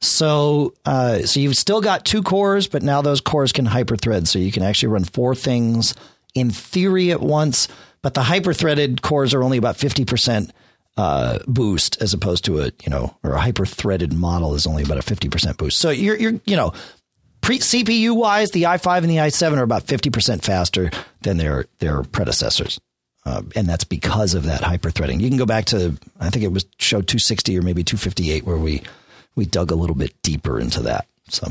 So uh, so you've still got two cores, but now those cores can hyperthread. So you can actually run four things in theory at once. But the hyperthreaded cores are only about fifty percent uh, boost as opposed to a, you know, or a hyperthreaded model is only about a fifty percent boost. So you're, you're you know, pre C P U wise, the i five and the i seven are about fifty percent faster than their their predecessors. Uh, and that's because of that hyperthreading. You can go back to, I think it was show two sixty or maybe two fifty-eight where we, we dug a little bit deeper into that. So,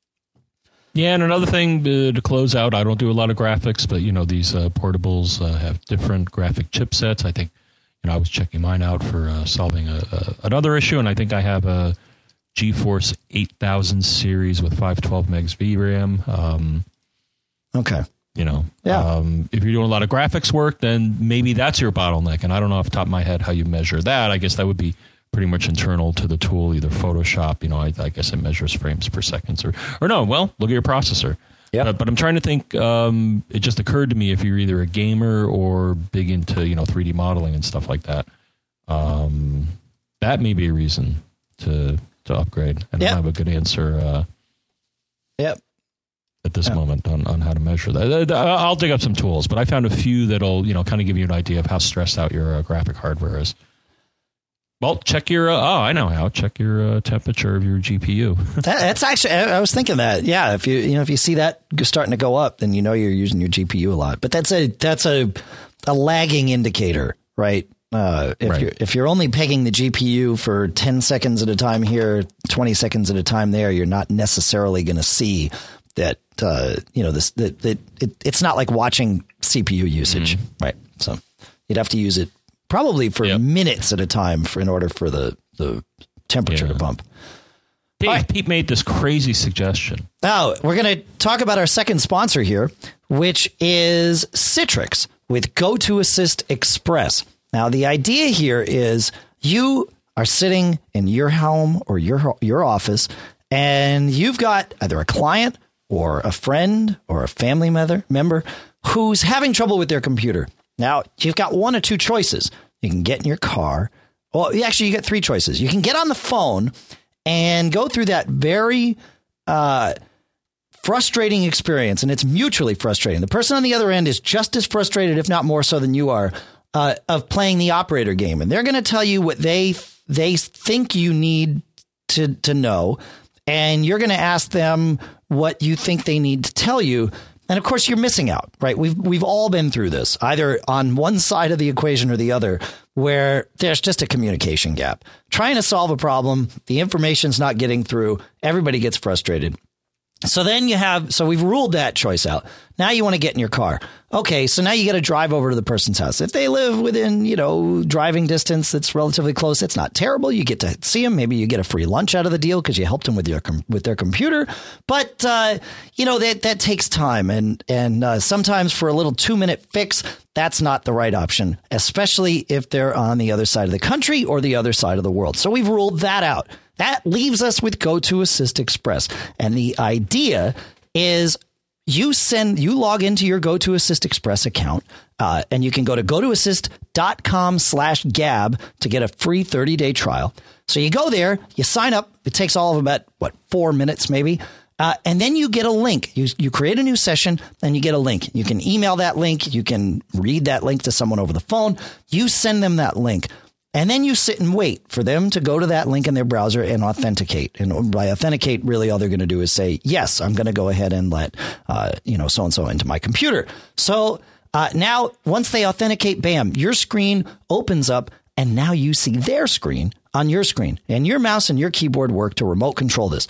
yeah, and another thing uh, to close out, I don't do a lot of graphics, but, you know, these uh, portables uh, have different graphic chipsets. I think, you know, I was checking mine out for uh, solving a, a, another issue, and I think I have a GeForce eight thousand series with five twelve megs V RAM. Um,
okay.
You know,
yeah.
um, if you're doing a lot of graphics work, then maybe that's your bottleneck. And I don't know off the top of my head how you measure that. I guess that would be pretty much internal to the tool, either Photoshop. You know, I, I guess it measures frames per second, or or no. Well, look at your processor.
Yeah.
But, but I'm trying to think. Um, it just occurred to me if you're either a gamer or big into, you know, three D modeling and stuff like that, um, that may be a reason to to upgrade. And
yep.
I don't have a good answer. Uh,
yep.
At this
yeah.
moment on, on how to measure that. I'll dig up some tools, but I found a few that'll, you know, kind of give you an idea of how stressed out your uh, graphic hardware is. Well, check your, uh, oh, I know how, check your uh, temperature of your G P U.
that, that's actually, I, I was thinking that, yeah, if you, you know, if you see that starting to go up, then you know you're using your G P U a lot. But that's a, that's a, a lagging indicator, right? Uh, if
right.
you're, if you're only pegging the G P U for ten seconds at a time here, twenty seconds at a time there, you're not necessarily going to see that, uh, you know, this, that, that it, it's not like watching C P U usage, mm-hmm. right? So you'd have to use it probably for yep. minutes at a time for, in order for the, the temperature yeah. to bump.
Dave,
right.
Pete made this crazy suggestion.
Now, we're going to talk about our second sponsor here, which is Citrix with GoToAssist Express. Now, the idea here is you are sitting in your home or your your office, and you've got either a client or a friend or a family member member who's having trouble with their computer. Now, you've got one or two choices. You can get in your car. Well, actually, you get three choices. You can get on the phone and go through that very uh, frustrating experience, and it's mutually frustrating. The person on the other end is just as frustrated, if not more so than you are, uh, of playing the operator game. And they're going to tell you what they they think you need to, to know, and you're going to ask them what you think they need to tell you. And of course, you're missing out, right? We've we've all been through this, either on one side of the equation or the other, where there's just a communication gap. Trying to solve a problem, the information's not getting through, everybody gets frustrated. So then you have, so we've ruled that choice out. Now you want to get in your car. Okay, so now you got to drive over to the person's house. If they live within, you know, driving distance that's relatively close, it's not terrible. You get to see them. Maybe you get a free lunch out of the deal because you helped them with your with their computer. But, uh, you know, that that takes time. And, and uh, sometimes for a little two-minute fix, that's not the right option, especially if they're on the other side of the country or the other side of the world. So we've ruled that out. That leaves us with GoToAssist Express. And the idea is you send, you log into your GoToAssist Express account, uh, and you can go to gotoassist.com slash gab to get a free thirty day trial. So you go there, you sign up. It takes all of about, what, four minutes maybe. Uh, and then you get a link. You you create a new session and you get a link. You can email that link. You can read that link to someone over the phone. You send them that link. And then you sit and wait for them to go to that link in their browser and authenticate. And by authenticate, really all they're going to do is say, yes, I'm going to go ahead and let, uh, you know, so-and-so into my computer. So uh, now once they authenticate, bam, your screen opens up and now you see their screen on your screen. And your mouse and your keyboard work to remote control this.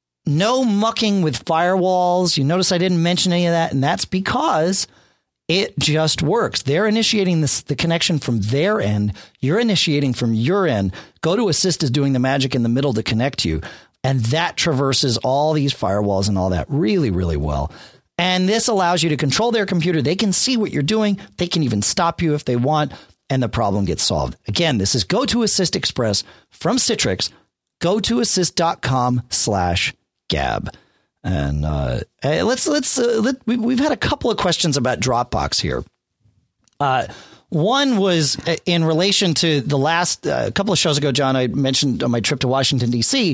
No mucking with firewalls. You notice I didn't mention any of that. And that's because it just works. They're initiating this, the connection from their end. You're initiating from your end. GoToAssist is doing the magic in the middle to connect you. And that traverses all these firewalls and all that really, really well. And this allows you to control their computer. They can see what you're doing. They can even stop you if they want. And the problem gets solved. Again, this is GoToAssist Express from Citrix. GoToAssist.com slash gab. And uh, let's let's uh, let, we've had a couple of questions about Dropbox here. Uh, one was in relation to the last uh, couple of shows ago, John. I mentioned on my trip to Washington, D C,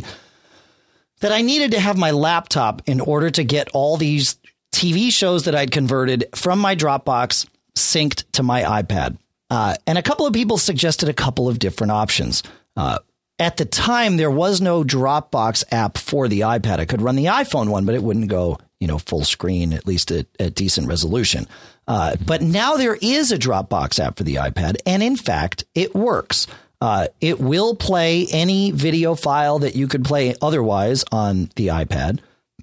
that I needed to have my laptop in order to get all these T V shows that I'd converted from my Dropbox synced to my iPad. Uh, and a couple of people suggested a couple of different options. Uh, At the time, there was no Dropbox app for the iPad. I could run the iPhone one, but it wouldn't go, you know, full screen, at least at, at decent resolution. Uh, but now there is a Dropbox app for the iPad. And in fact, it works. Uh, it will play any video file that you could play otherwise on the iPad.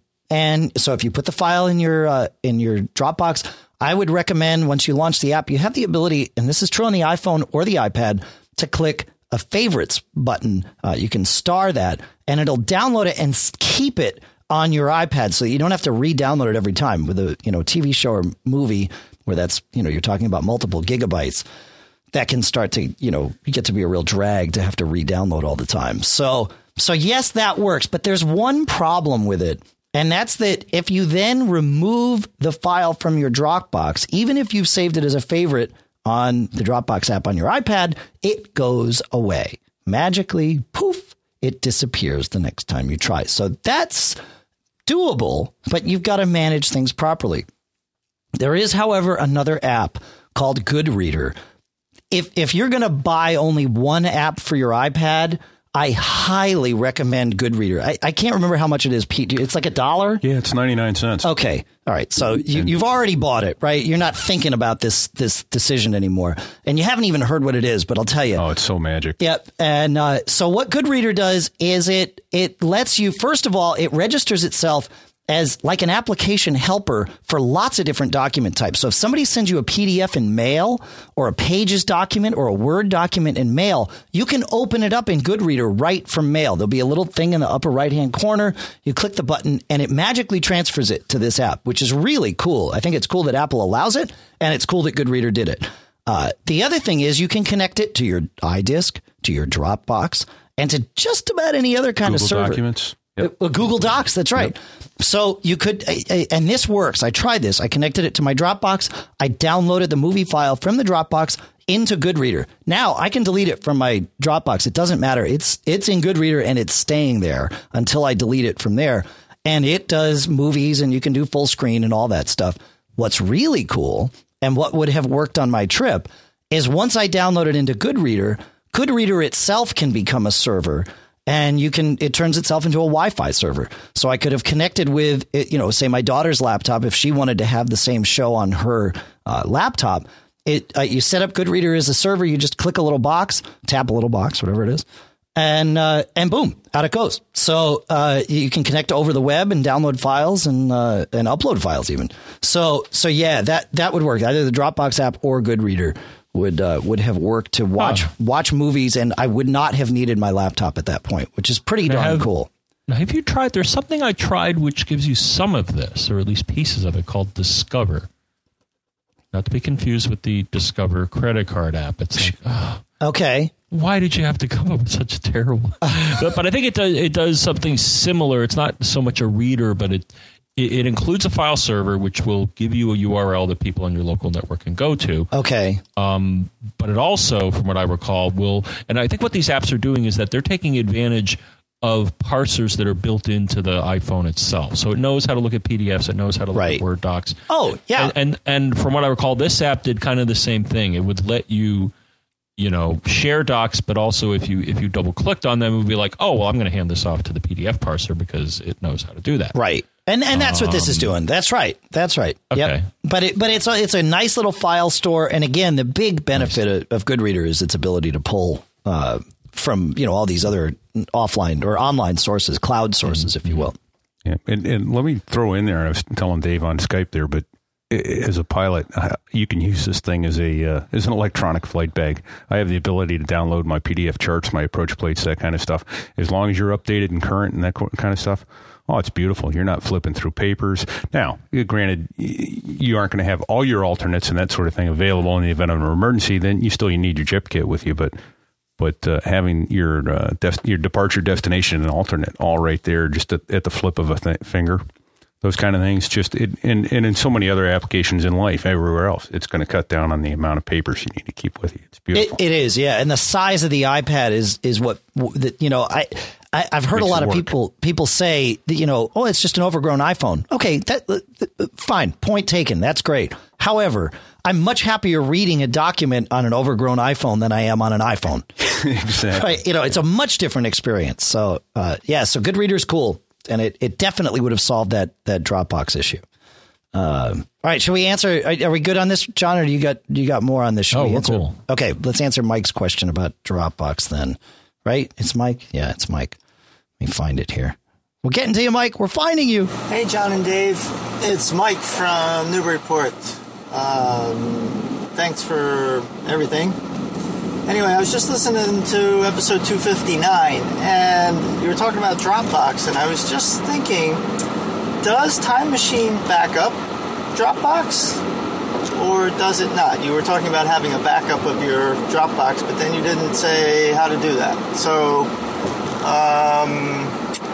And so if you put the file in your uh, in your Dropbox, I would recommend once you launch the app, you have the ability, and this is true on the iPhone or the iPad, to click a favorites button. Uh, you can star that and it'll download it and keep it on your iPad so you don't have to re-download it every time. With a, you know, T V show or movie where that's, you know, you're talking about multiple gigabytes, that can start to, you know, get to be a real drag to have to re-download all the time. So, so yes, that works, but there's one problem with it. And that's that if you then remove the file from your Dropbox, even if you've saved it as a favorite on the Dropbox app on your iPad, it goes away. Magically, poof, it disappears the next time you try. So that's doable, but you've got to manage things properly. There is, however, another app called Goodreader. If if you're going to buy only one app for your iPad, I highly recommend Goodreader. I, I can't remember how much it is, Pete. It's like a dollar?
Yeah, it's ninety-nine cents.
Okay. All right. So you, you've already bought it, right? You're not thinking about this this decision anymore. And you haven't even heard what it is, but I'll tell you.
Oh, it's so magic.
Yep. And uh, so what Goodreader does is it it lets you, first of all, it registers itself as like an application helper for lots of different document types. So if somebody sends you a P D F in mail or a Pages document or a Word document in mail, you can open it up in Goodreader right from mail. There'll be a little thing in the upper right-hand corner. You click the button and it magically transfers it to this app, which is really cool. I think it's cool that Apple allows it, and it's cool that Goodreader did it. Uh, the other thing is you can connect it to your iDisk, to your Dropbox, and to just about any other kind
Google
of server.
Documents.
Yep. Uh, Google Docs, that's right. Yep. So you could, uh, and this works. I tried this. I connected it to my Dropbox. I downloaded the movie file from the Dropbox into Goodreader. Now I can delete it from my Dropbox. It doesn't matter. It's it's in Goodreader and it's staying there until I delete it from there. And it does movies, and you can do full screen and all that stuff. What's really cool, and what would have worked on my trip, is once I download it into Goodreader, Goodreader itself can become a server. and you can, it turns itself into a Wi-Fi server. So I could have connected with, you know, say my daughter's laptop. If she wanted to have the same show on her uh, laptop, it, uh, you set up Goodreader as a server. You just click a little box, tap a little box, whatever it is. And, uh, and boom, out it goes. So, uh, you can connect over the web and download files and, uh, and upload files even. So, so yeah, that, that would work. Either the Dropbox app or Goodreader would uh, would have worked to watch huh. watch movies, and I would not have needed my laptop at that point, which is pretty darn
have,
cool.
Now, have you tried? There's something I tried which gives you some of this, or at least pieces of it, called Discover. Not to be confused with the Discover credit card app. It's like, oh,
okay,
why did you have to come up with such a terrible? but, but I think it does. It does something similar. It's not so much a reader, but it. It includes a file server, which will give you a U R L that people on your local network can go to.
Okay.
Um, but it also, from what I recall, will, and I think what these apps are doing is that they're taking advantage of parsers that are built into the iPhone itself. So it knows how to look at P D Fs. It knows how to look
right.
at Word docs.
Oh, yeah.
And, and and from what I recall, this app did kind of the same thing. It would let you, you know, share docs, but also if you if you double clicked on them, it would be like, oh, well, I'm going to hand this off to the P D F parser because it knows how to do that.
Right. And and that's what this is doing. That's right. That's right.
Okay.
Yep. But it but it's a, it's a nice little file store. And again, the big benefit nice. of, of Goodreader is its ability to pull uh, from, you know, all these other offline or online sources, cloud sources, mm-hmm. if you will.
Yeah. And, and let me throw in there, I was telling Dave on Skype there, but as a pilot, you can use this thing as a uh, as an electronic flight bag. I have the ability to download my P D F charts, my approach plates, that kind of stuff. As long as you're updated and current and that kind of stuff. Oh, it's beautiful. You're not flipping through papers. Now, granted, you aren't going to have all your alternates and that sort of thing available in the event of an emergency. Then you still you need your J I P kit with you, but but uh, having your uh, def- your departure, destination, and alternate all right there, just at, at the flip of a th- finger, those kind of things. Just it, and and in so many other applications in life, everywhere else, it's going to cut down on the amount of papers you need to keep with you. It's beautiful.
It, it is, yeah. And the size of the iPad is is what you know. I. I, I've heard a lot of people people say that, you know, oh, it's just an overgrown iPhone. Okay, that, uh, fine. Point taken. That's great. However, I'm much happier reading a document on an overgrown iPhone than I am on an iPhone.
Exactly.
Right? You know, it's a much different experience. So, uh, yeah, so Goodreader is cool. And it, it definitely would have solved that that Dropbox issue. Uh, all right, should we answer? Are, are we good on this, John, or do you got you got more on this? Should
oh,
we
we're
answer?
cool.
Okay, let's answer Mike's question about Dropbox then. Right? It's Mike? Yeah, it's Mike. Let me find it here. We're getting to you, Mike. We're finding you.
Hey, John and Dave. It's Mike from Newburyport. Um, thanks for everything. Anyway, I was just listening to episode two fifty-nine, and you were talking about Dropbox, and I was just thinking, does Time Machine back up Dropbox, or does it not? You were talking about having a backup of your Dropbox, but then you didn't say how to do that. So... Um.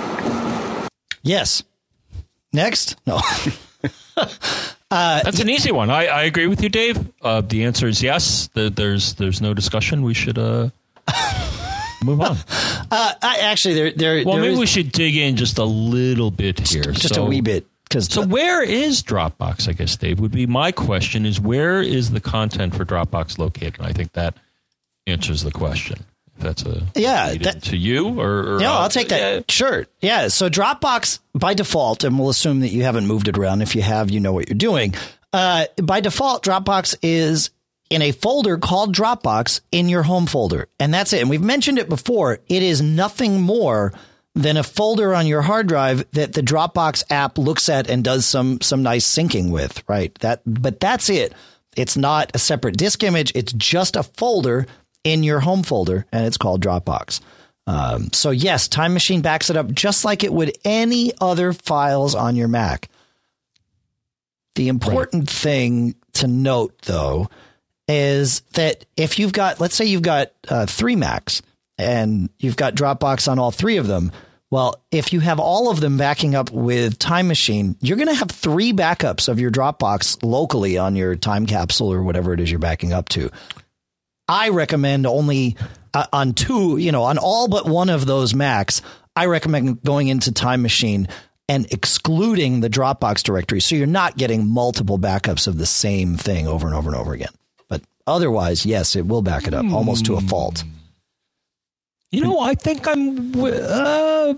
Yes. Next? No.
uh, That's an easy one. I, I agree with you, Dave. Uh, the answer is yes. The, there's there's no discussion. We should uh, move on.
Uh, I, actually, there there.
Well,
there
maybe
is,
we should dig in just a little bit here.
Just, just
so,
a wee bit.
So where is Dropbox? I guess, Dave, would be my question. Is where is the content for Dropbox located? And I think that answers the question. That's a
yeah that,
to you or, or
no,
uh,
I'll take that. Yeah. Sure. Yeah. So Dropbox by default, and we'll assume that you haven't moved it around. If you have, you know what you're doing. Uh, by default, Dropbox is in a folder called Dropbox in your home folder, and that's it. And we've mentioned it before. It is nothing more than a folder on your hard drive that the Dropbox app looks at and does some some nice syncing with. Right. That, but that's it. It's not a separate disk image. It's just a folder in your home folder, and it's called Dropbox. Um, so yes, Time Machine backs it up just like it would any other files on your Mac. The important right. thing to note, though, is that if you've got, let's say you've got uh, three Macs and you've got Dropbox on all three of them. Well, if you have all of them backing up with Time Machine, you're going to have three backups of your Dropbox locally on your time capsule or whatever it is you're backing up to. I recommend only uh, on two, you know, on all but one of those Macs, I recommend going into Time Machine and excluding the Dropbox directory. So you're not getting multiple backups of the same thing over and over and over again. But otherwise, yes, it will back it up almost to a fault.
You know, I think I'm uh,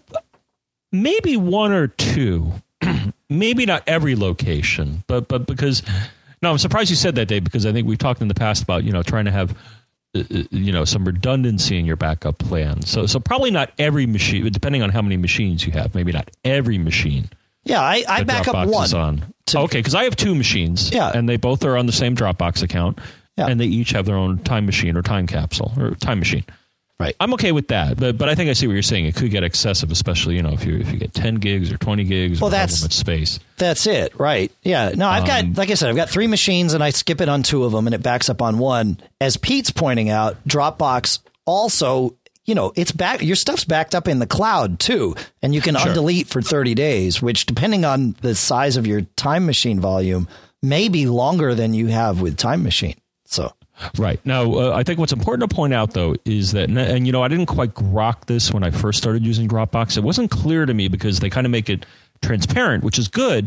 maybe one or two. Maybe not every location, but but because no, I'm surprised you said that, Dave, because I think we've talked in the past about, you know, trying to have uh, you know some redundancy in your backup plan. So so probably not every machine, depending on how many machines you have. Maybe not every machine.
Yeah, I, I back up one.
On. To, okay, because I have two machines.
Yeah,
and they both are on the same Dropbox account. Yeah. And they each have their own time machine or time capsule or time machine.
Right.
I'm okay with that, but but I think I see what you're saying. It could get excessive, especially, you know, if you if you get ten gigs or twenty gigs
well,
or
that's
much space.
That's it, right? Yeah. No, I've
um,
got, like I said, I've got three machines and I skip it on two of them and it backs up on one. As Pete's pointing out, Dropbox also, you know, it's back. Your stuff's backed up in the cloud too, and you can sure. undelete for thirty days, which, depending on the size of your Time Machine volume, may be longer than you have with Time Machine. So.
Right. Now, uh, I think what's important to point out, though, is that, and, and, you know, I didn't quite grok this when I first started using Dropbox. It wasn't clear to me because they kind of make it transparent, which is good.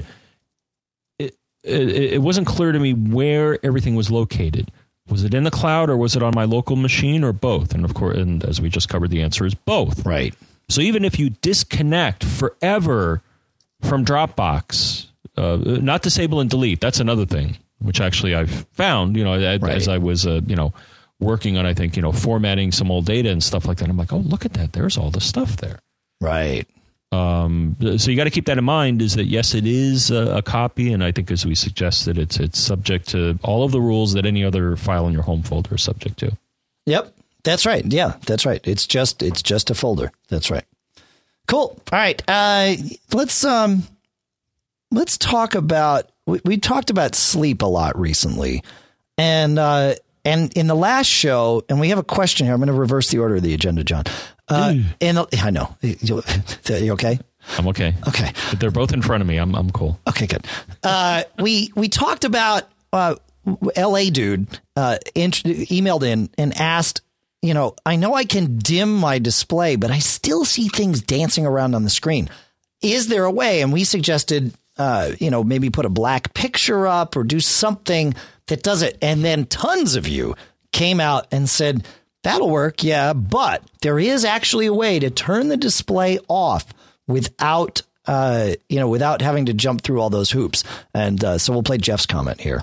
It, it, it wasn't clear to me where everything was located. Was it in the cloud or was it on my local machine or both? And, of course, and as we just covered, the answer is both.
Right.
So even if you disconnect forever from Dropbox, uh, not disable and delete, that's another thing, which actually I've found, you know, right. as I was, uh, you know, working on, I think, you know, formatting some old data and stuff like that. I'm like, oh, look at that. There's all the stuff there.
Right.
Um, so you got to keep that in mind, is that, yes, it is a, a copy. And I think, as we suggested, it's it's subject to all of the rules that any other file in your home folder is subject to.
Yep. That's right. Yeah, that's right. It's just it's just a folder. That's right. Cool. All right. Uh, let's um, let's talk about. We, we talked about sleep a lot recently, and uh, and in the last show, and we have a question here. I'm going to reverse the order of the agenda, John. Uh, mm. in the, I know. You okay?
I'm okay.
Okay.
But they're both in front of me. I'm I'm cool.
Okay, good. Uh, we we talked about uh, L A dude uh, int- emailed in and asked, you know, I know I can dim my display, but I still see things dancing around on the screen. Is there a way? And we suggested, uh, you know, maybe put a black picture up or do something that does it. And then tons of you came out and said, that'll work. Yeah, but there is actually a way to turn the display off without, uh, you know, without having to jump through all those hoops. And uh, so we'll play Jeff's comment here.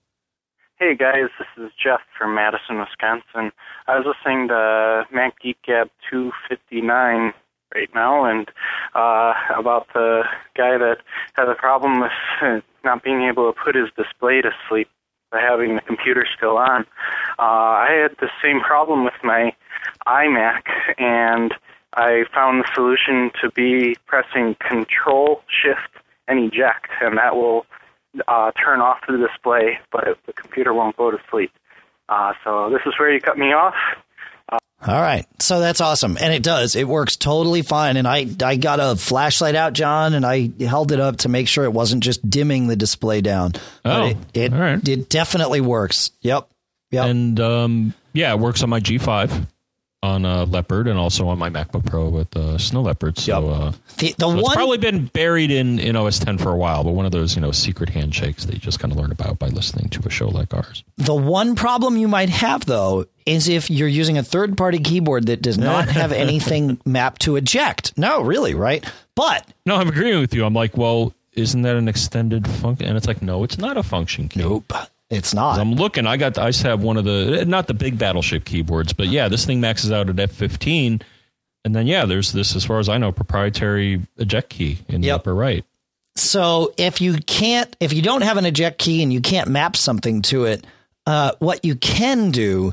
Hey guys, this is Jeff from Madison, Wisconsin. I was listening to Mac Geek Gab two fifty-nine right now, and uh, about the guy that has a problem with not being able to put his display to sleep by having the computer still on. Uh, I had the same problem with my iMac, and I found the solution to be pressing Control, Shift, and Eject, and that will uh, turn off the display, but it, the computer won't go to sleep. Uh, so this is where you cut me off. Uh,
All right. So that's awesome. And it does. It works totally fine. And I, I got a flashlight out, John, and I held it up to make sure it wasn't just dimming the display down.
Oh,
but it, it,
all right.
It definitely works. Yep. Yep.
And um, yeah, it works on my G five on uh, Leopard and also on my MacBook Pro with uh, Snow Leopard. So,
yep.
uh,
the, the
so
one,
it's probably been buried in, in O S ten for a while, but one of those, you know, secret handshakes that you just kind of learn about by listening to a show like ours.
The one problem you might have, though, is if you're using a third-party keyboard that does not have anything mapped to eject. No, really, right? But
no, I'm agreeing with you. I'm like, well, isn't that an extended function? And it's like, no, it's not a function key.
Nope. It's not.
I'm looking. I got. I just have one of the not the big Battleship keyboards, but yeah, this thing maxes out at F fifteen, and then yeah, there's this, as far as I know, proprietary eject key in the
yep.
upper right.
So if you can't, if you don't have an eject key and you can't map something to it, uh, what you can do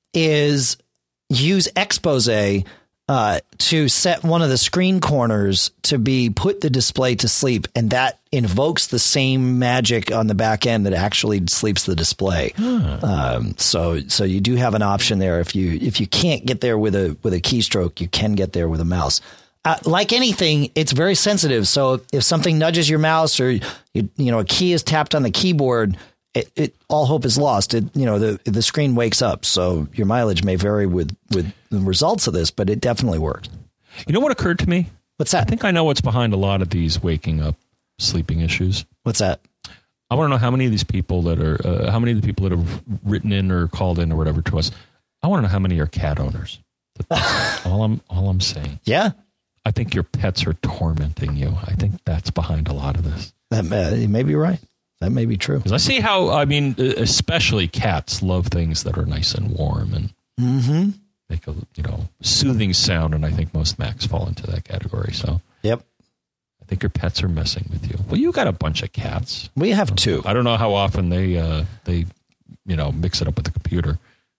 is use Expose uh, to set one of the screen corners to be put the display to sleep, and that invokes the same magic on the back end that actually sleeps the display. Huh. Um, so, so you do have an option there. If you if you can't get there with a with a keystroke, you can get there with a mouse. Uh, like anything, it's very sensitive. So if something nudges your mouse or you you know a key is tapped on the keyboard, it, it all hope is lost. It you know the the screen wakes up. So your mileage may vary with with the results of this, but it definitely works.
You know what occurred to me?
What's that?
I think I know what's behind a lot of these waking up sleeping issues.
What's that?
I want to know how many of these people that are, uh, how many of the people that have written in or called in or whatever to us, I want to know how many are cat owners. That's all I'm all I'm saying.
Yeah.
I think your pets are tormenting you. I think that's behind a lot of this.
That uh, you may be right. That may be true.
Because I see how, I mean, especially cats love things that are nice and warm and
mm-hmm.
make a, you know, soothing sound. And I think most Macs fall into that category. So,
yep.
I think your pets are messing with you. Well, you got a bunch of cats.
We have two.
I don't know how often they, uh, they, you know, mix it up with the computer.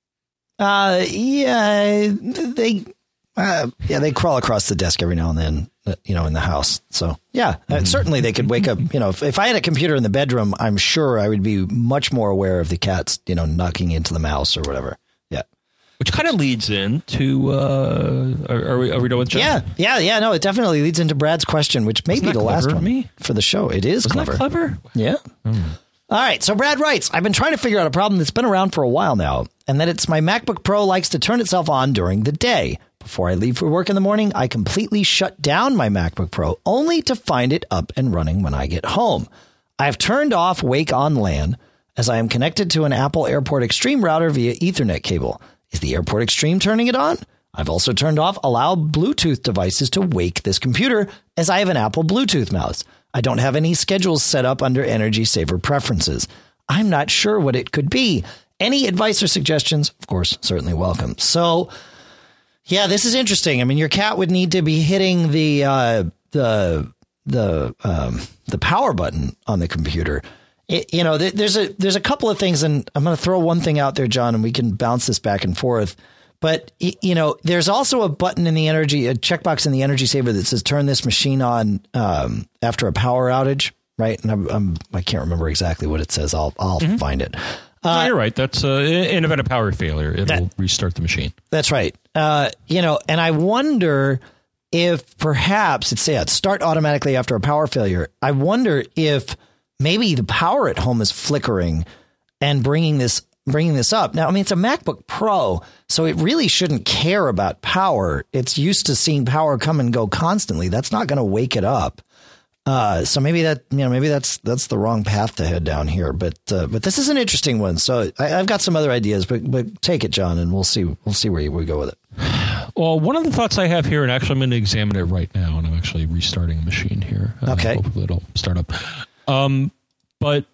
Uh, yeah, they, uh, yeah, they crawl across the desk every now and then, uh, you know, in the house. So yeah, mm-hmm. uh, certainly they could wake up, you know, if, if I had a computer in the bedroom, I'm sure I would be much more aware of the cats, you know, knocking into the mouse or whatever. Yeah.
Which kind of leads into, uh, are, are we, are we done with John?
Yeah. Yeah. Yeah. No, it definitely leads into Brad's question, which may
Wasn't
be the last one
me?
for the show. It is
Wasn't
clever.
That clever?
Yeah. Mm. All right. So Brad writes, I've been trying to figure out a problem that's been around for a while now, and that it's my MacBook Pro likes to turn itself on during the day. Before I leave for work in the morning, I completely shut down my MacBook Pro only to find it up and running when I get home. I've turned off Wake on LAN as I am connected to an Apple Airport Extreme router via Ethernet cable. Is the Airport Extreme turning it on? I've also turned off allow Bluetooth devices to wake this computer as I have an Apple Bluetooth mouse. I don't have any schedules set up under Energy Saver preferences. I'm not sure what it could be. Any advice or suggestions, of course, certainly welcome. So, yeah, this is interesting. I mean, your cat would need to be hitting the uh, the the um, the power button on the computer. It, you know, th- there's a there's a couple of things, and I'm going to throw one thing out there, John, and we can bounce this back and forth. But, you know, there's also a button in the energy, a checkbox in the Energy Saver that says turn this machine on um, after a power outage. Right. And I'm, I'm, I can't remember exactly what it says. I'll I'll mm-hmm. find it.
Uh, no, you're right. That's uh, in event of power failure. It'll that, restart the machine.
That's right. Uh, you know, and I wonder if perhaps it's yeah, start automatically after a power failure. I wonder if maybe the power at home is flickering and bringing this bringing this up. Now, I mean, it's a MacBook Pro, so it really shouldn't care about power. It's used to seeing power come and go constantly. That's not going to wake it up. Uh, so maybe that, you know, maybe that's, that's the wrong path to head down here, but, uh, but this is an interesting one. So I, I've got some other ideas, but, but take it, John, and we'll see, we'll see where we go with it.
Well, one of the thoughts I have here, and actually I'm going to examine it right now, and I'm actually restarting a machine here. Uh,
okay.
Hopefully it'll start up. Um, but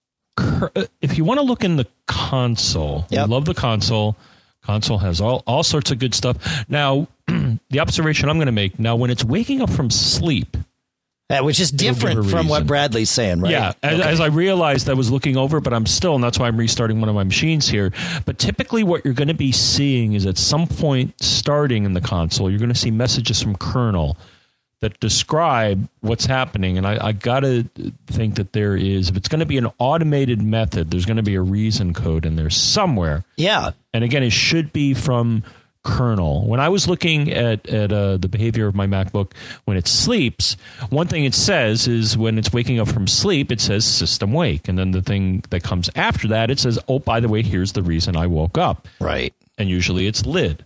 cur- if you want to look in the console,
yep.
I love the console. Console has all, all sorts of good stuff. Now, the observation I'm going to make now, when it's waking up from sleep,
Uh, which is different from what Bradley's saying, right?
Yeah, as,
okay.
as I realized, I was looking over, but I'm still, and that's why I'm restarting one of my machines here. But typically what you're going to be seeing is at some point starting in the console, you're going to see messages from kernel that describe what's happening. And I, I got to think that there is, if it's going to be an automated method, there's going to be a reason code in there somewhere.
Yeah.
And again, it should be from kernel. When I was looking at, at uh, the behavior of my MacBook when it sleeps, one thing it says is when it's waking up from sleep, it says system wake. And then the thing that comes after that, it says, oh, by the way, here's the reason I woke up.
Right.
And usually it's lid.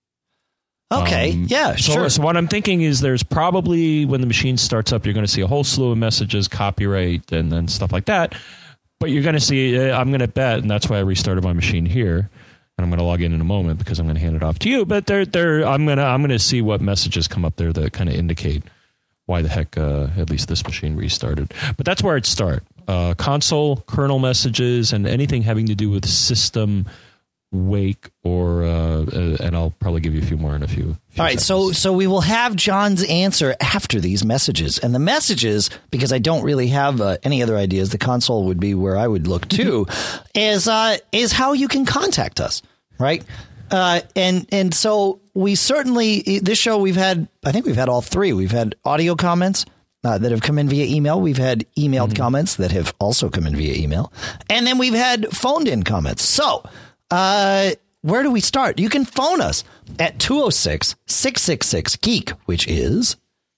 Okay. Um, yeah,
so,
sure.
So what I'm thinking is there's probably, when the machine starts up, you're going to see a whole slew of messages, copyright, and then stuff like that. But you're going to see, uh, I'm going to bet, and that's why I restarted my machine here. And I'm going to log in in a moment because I'm going to hand it off to you. But there, there, I'm going to, I'm going to see what messages come up there that kind of indicate why the heck uh, at least this machine restarted. But that's where it start. Uh, console, kernel messages, and anything having to do with system wake or, uh, uh, and I'll probably give you a few more in a few. few
All right,
seconds.
so so we will have John's answer after these messages, and the messages, because I don't really have uh, any other ideas, the console would be where I would look to, is uh, is how you can contact us, right? Uh, and and so we certainly this show we've had, I think we've had all three. We've had audio comments uh, that have come in via email. We've had emailed mm-hmm. comments that have also come in via email, and then we've had phoned in comments. So. Uh, where do we start? You can phone us at two oh six, six six six, geek, which is...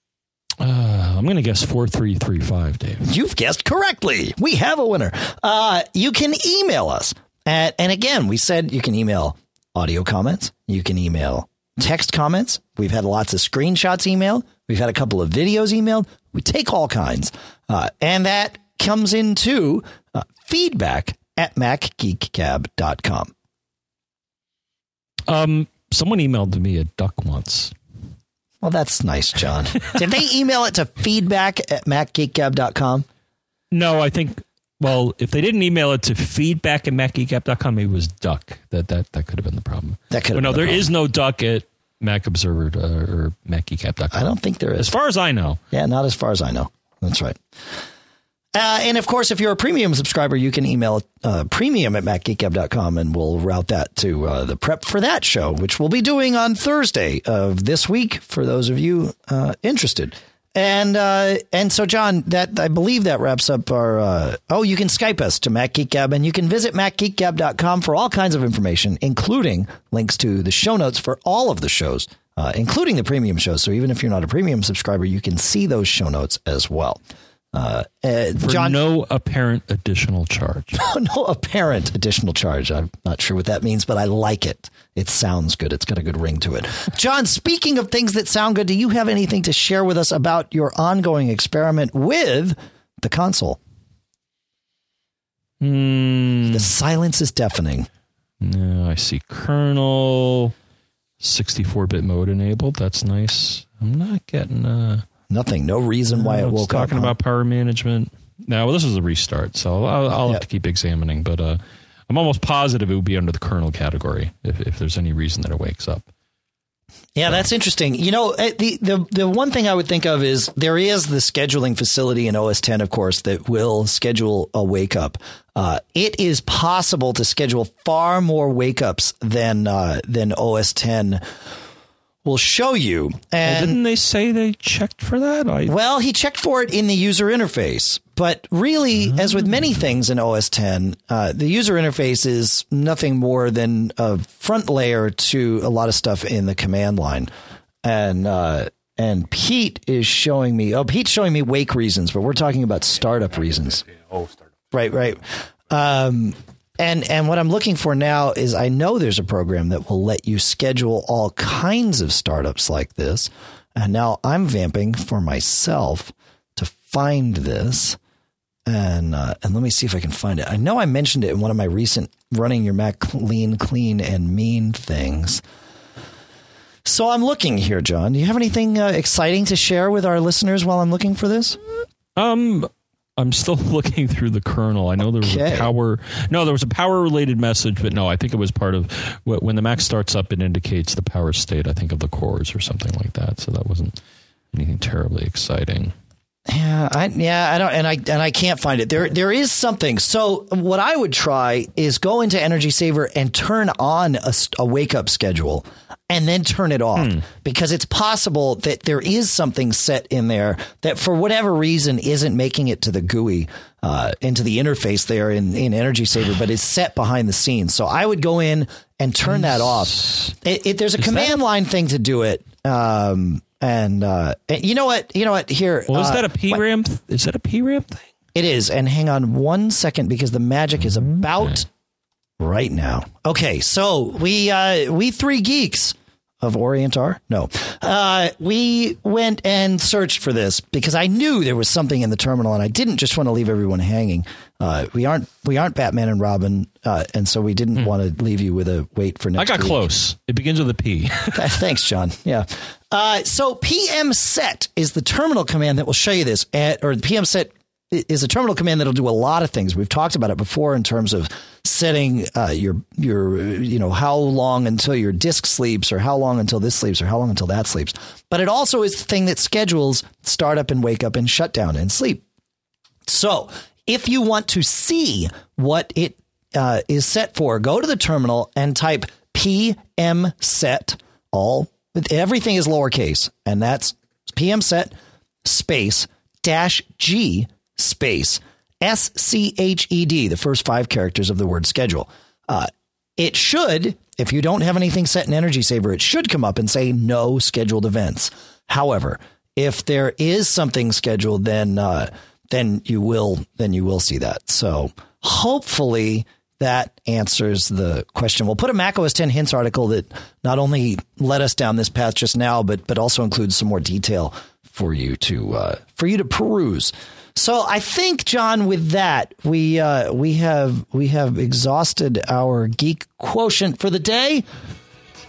Uh, I'm going to guess four three three five, Dave.
You've guessed correctly. We have a winner. Uh, you can email us. At, and again, we said you can email audio comments. You can email text comments. We've had lots of screenshots emailed. We've had a couple of videos emailed. We take all kinds. Uh, and that comes into uh, feedback at mac geek cab dot com.
Um, someone emailed to me a duck once.
Well, that's nice, John. Did they email it to feedback at mac geek gab dot com?
No, I think, well, if they didn't email it to feedback at mac geek gab dot com, it was duck. That that that could have been the problem.
That could have
but
been
no, there
the
is no duck at Mac Observer uh, or mac geek gab dot com.
I don't think there is.
As far as I know.
Yeah, not as far as I know. That's right. Uh, and of course, if you're a premium subscriber, you can email uh, premium at mac geek gab dot com and we'll route that to uh, the prep for that show, which we'll be doing on Thursday of this week for those of you uh, interested. And uh, and so, John, that I believe that wraps up our. Uh, oh, you can Skype us to MacGeekGab, and you can visit mac geek gab dot com for all kinds of information, including links to the show notes for all of the shows, uh, including the premium shows. So even if you're not a premium subscriber, you can see those show notes as well. Uh, uh,
For
John,
no apparent additional charge.
no apparent additional charge. I'm not sure what that means, but I like it. It sounds good. It's got a good ring to it. John, speaking of things that sound good, do you have anything to share with us about your ongoing experiment with the console?
Mm,
The silence is deafening.
no, I see kernel, sixty-four bit mode enabled. That's nice. I'm not getting... Uh,
Nothing. No reason why
No,
it
it's
woke up.
talking
huh?
about power management. No, well, this is a restart, so I'll, I'll
Yep.
have to keep examining. But uh, I'm almost positive it would be under the kernel category if, if there's any reason that it wakes up.
Yeah, that's interesting. You know, uh, the, the the one thing I would think of is there is the scheduling facility in O S ten, of course, that will schedule a wake up. Uh, it is possible to schedule far more wake ups than uh, than O S ten will show you.
Well,
And
didn't they say they checked for that? I,
well, he checked for it in the user interface, but really, as with many things in O S ten, uh, the user interface is nothing more than a front layer to a lot of stuff in the command line. And uh, and Pete is showing me. Oh, Pete's showing me wake reasons, but we're talking about startup reasons.
Oh, startup.
Right, right. Um, and and what I'm looking for now is I know there's a program that will let you schedule all kinds of startups like this. And now I'm vamping for myself to find this. And uh, and let me see if I can find it. I know I mentioned it in one of my recent running your Mac clean, clean, and mean things. So I'm looking here, John. Do you have anything uh, exciting to share with our listeners while I'm looking for this?
um, I'm still looking through the kernel. I know there was
Okay.
a power. No, there was a power related message, but no, I think it was part of wh- when the Mac starts up. It indicates the power state. I think of the cores or something like that. So that wasn't anything terribly exciting.
Yeah, I yeah, I don't, and I and I can't find it. There, there is something. So what I would try is go into Energy Saver and turn on a, a wake up schedule, and then turn it off hmm. because it's possible that there is something set in there that for whatever reason isn't making it to the G U I uh, into the interface there in, in Energy Saver, but is set behind the scenes. So I would go in and turn that off. It, it, there's a
is
command
that-
line thing to do it. Um, And, uh, and you know what? You know what? Here.
Well, is
uh,
that a P RAM? Th- is that a P RAM thing?
It is. And hang on one second because the magic is about right now. Okay. So we, uh, we three geeks of Orientar. No, uh, we went and searched for this because I knew there was something in the terminal and I didn't just want to leave everyone hanging. Uh, we aren't, we aren't Batman and Robin. Uh, and so we didn't hmm. want to leave you with a wait for next
I got
week.
close. It begins with a P.
Thanks, John. Yeah. Uh, so P M set is the terminal command that will show you this, at, or P M set is a terminal command that'll do a lot of things. We've talked about it before in terms of setting uh, your your you know how long until your disk sleeps, or how long until this sleeps, or how long until that sleeps. But it also is the thing that schedules startup and wake up and shutdown and sleep. So if you want to see what it uh, is set for, go to the terminal and type P M set all. Everything is lowercase, and that's P M set space dash G space S C H E D, the first five characters of the word schedule. Uh, it should, if you don't have anything set in Energy Saver, it should come up and say no scheduled events. However, if there is something scheduled, then uh, then you will then you will see that. So hopefully that answers the question. We'll put a Mac O S ten hints article that not only led us down this path just now, but but also includes some more detail for you to uh, for you to peruse. So I think, John, with that, we uh, we have we have exhausted our geek quotient for the day.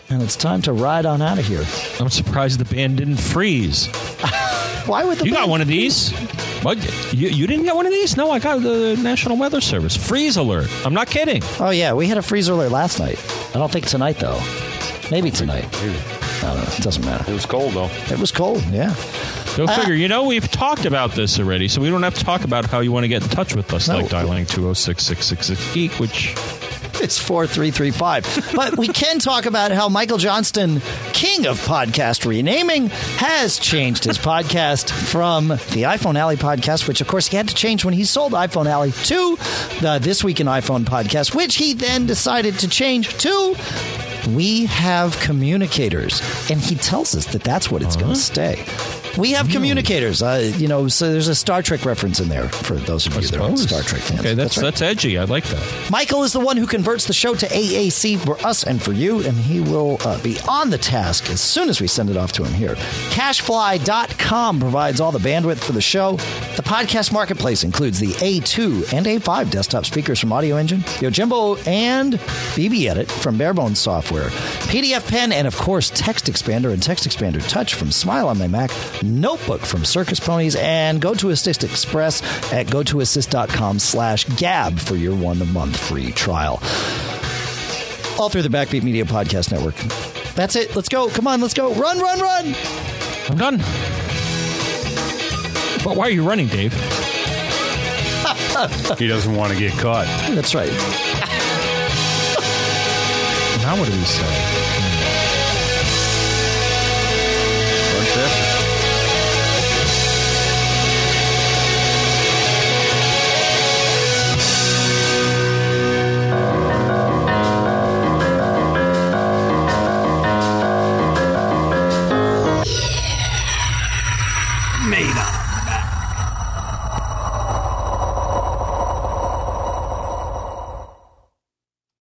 And it's time to ride on out of here.
I'm surprised the band didn't freeze.
Why would the
You
band
got one of these? What? You, you didn't get one of these? No, I got the National Weather Service. Freeze alert. I'm not kidding.
Oh, yeah. We had a freeze alert last night. I don't think tonight, though. Maybe tonight.
Maybe.
I don't know. It doesn't matter.
It was cold, though.
It was cold, yeah.
Go
Uh,
figure. You know, we've talked about this already, so we don't have to talk about how you want to get in touch with us,
No.
like dialing two oh six, six six six, geek, which...
It's four three three five. But we can talk about how Michael Johnston, king of podcast renaming, has changed his podcast from the iPhone Alley podcast, which, of course, he had to change when he sold iPhone Alley, to the This Week in iPhone podcast, which he then decided to change to We Have Communicators. And he tells us that that's what it's
Uh-huh.
going to stay. We have communicators. Uh, you know, so there's a Star Trek reference in there for those of you that are Star Trek fans.
Okay, that's,
right.
that's edgy. I like that.
Michael is the one who converts the show to A A C for us and for you, and he will uh, be on the task as soon as we send it off to him here. Cashfly dot com provides all the bandwidth for the show. The podcast marketplace includes the A two and A five desktop speakers from Audio Engine, Yojimbo and B B Edit from Barebones Software, P D F Pen, and of course Text Expander and Text Expander Touch from Smile on my Mac, Notebook from Circus Ponies, and GoToAssist Express at gotoassist.com slash gab for your one-month free trial. All through the Backbeat Media Podcast Network. That's it. Let's go. Come on, let's go. Run, run, run.
I'm done. But why are you running, Dave?
He doesn't want to get caught.
That's right.
Now what do we say?
Like that.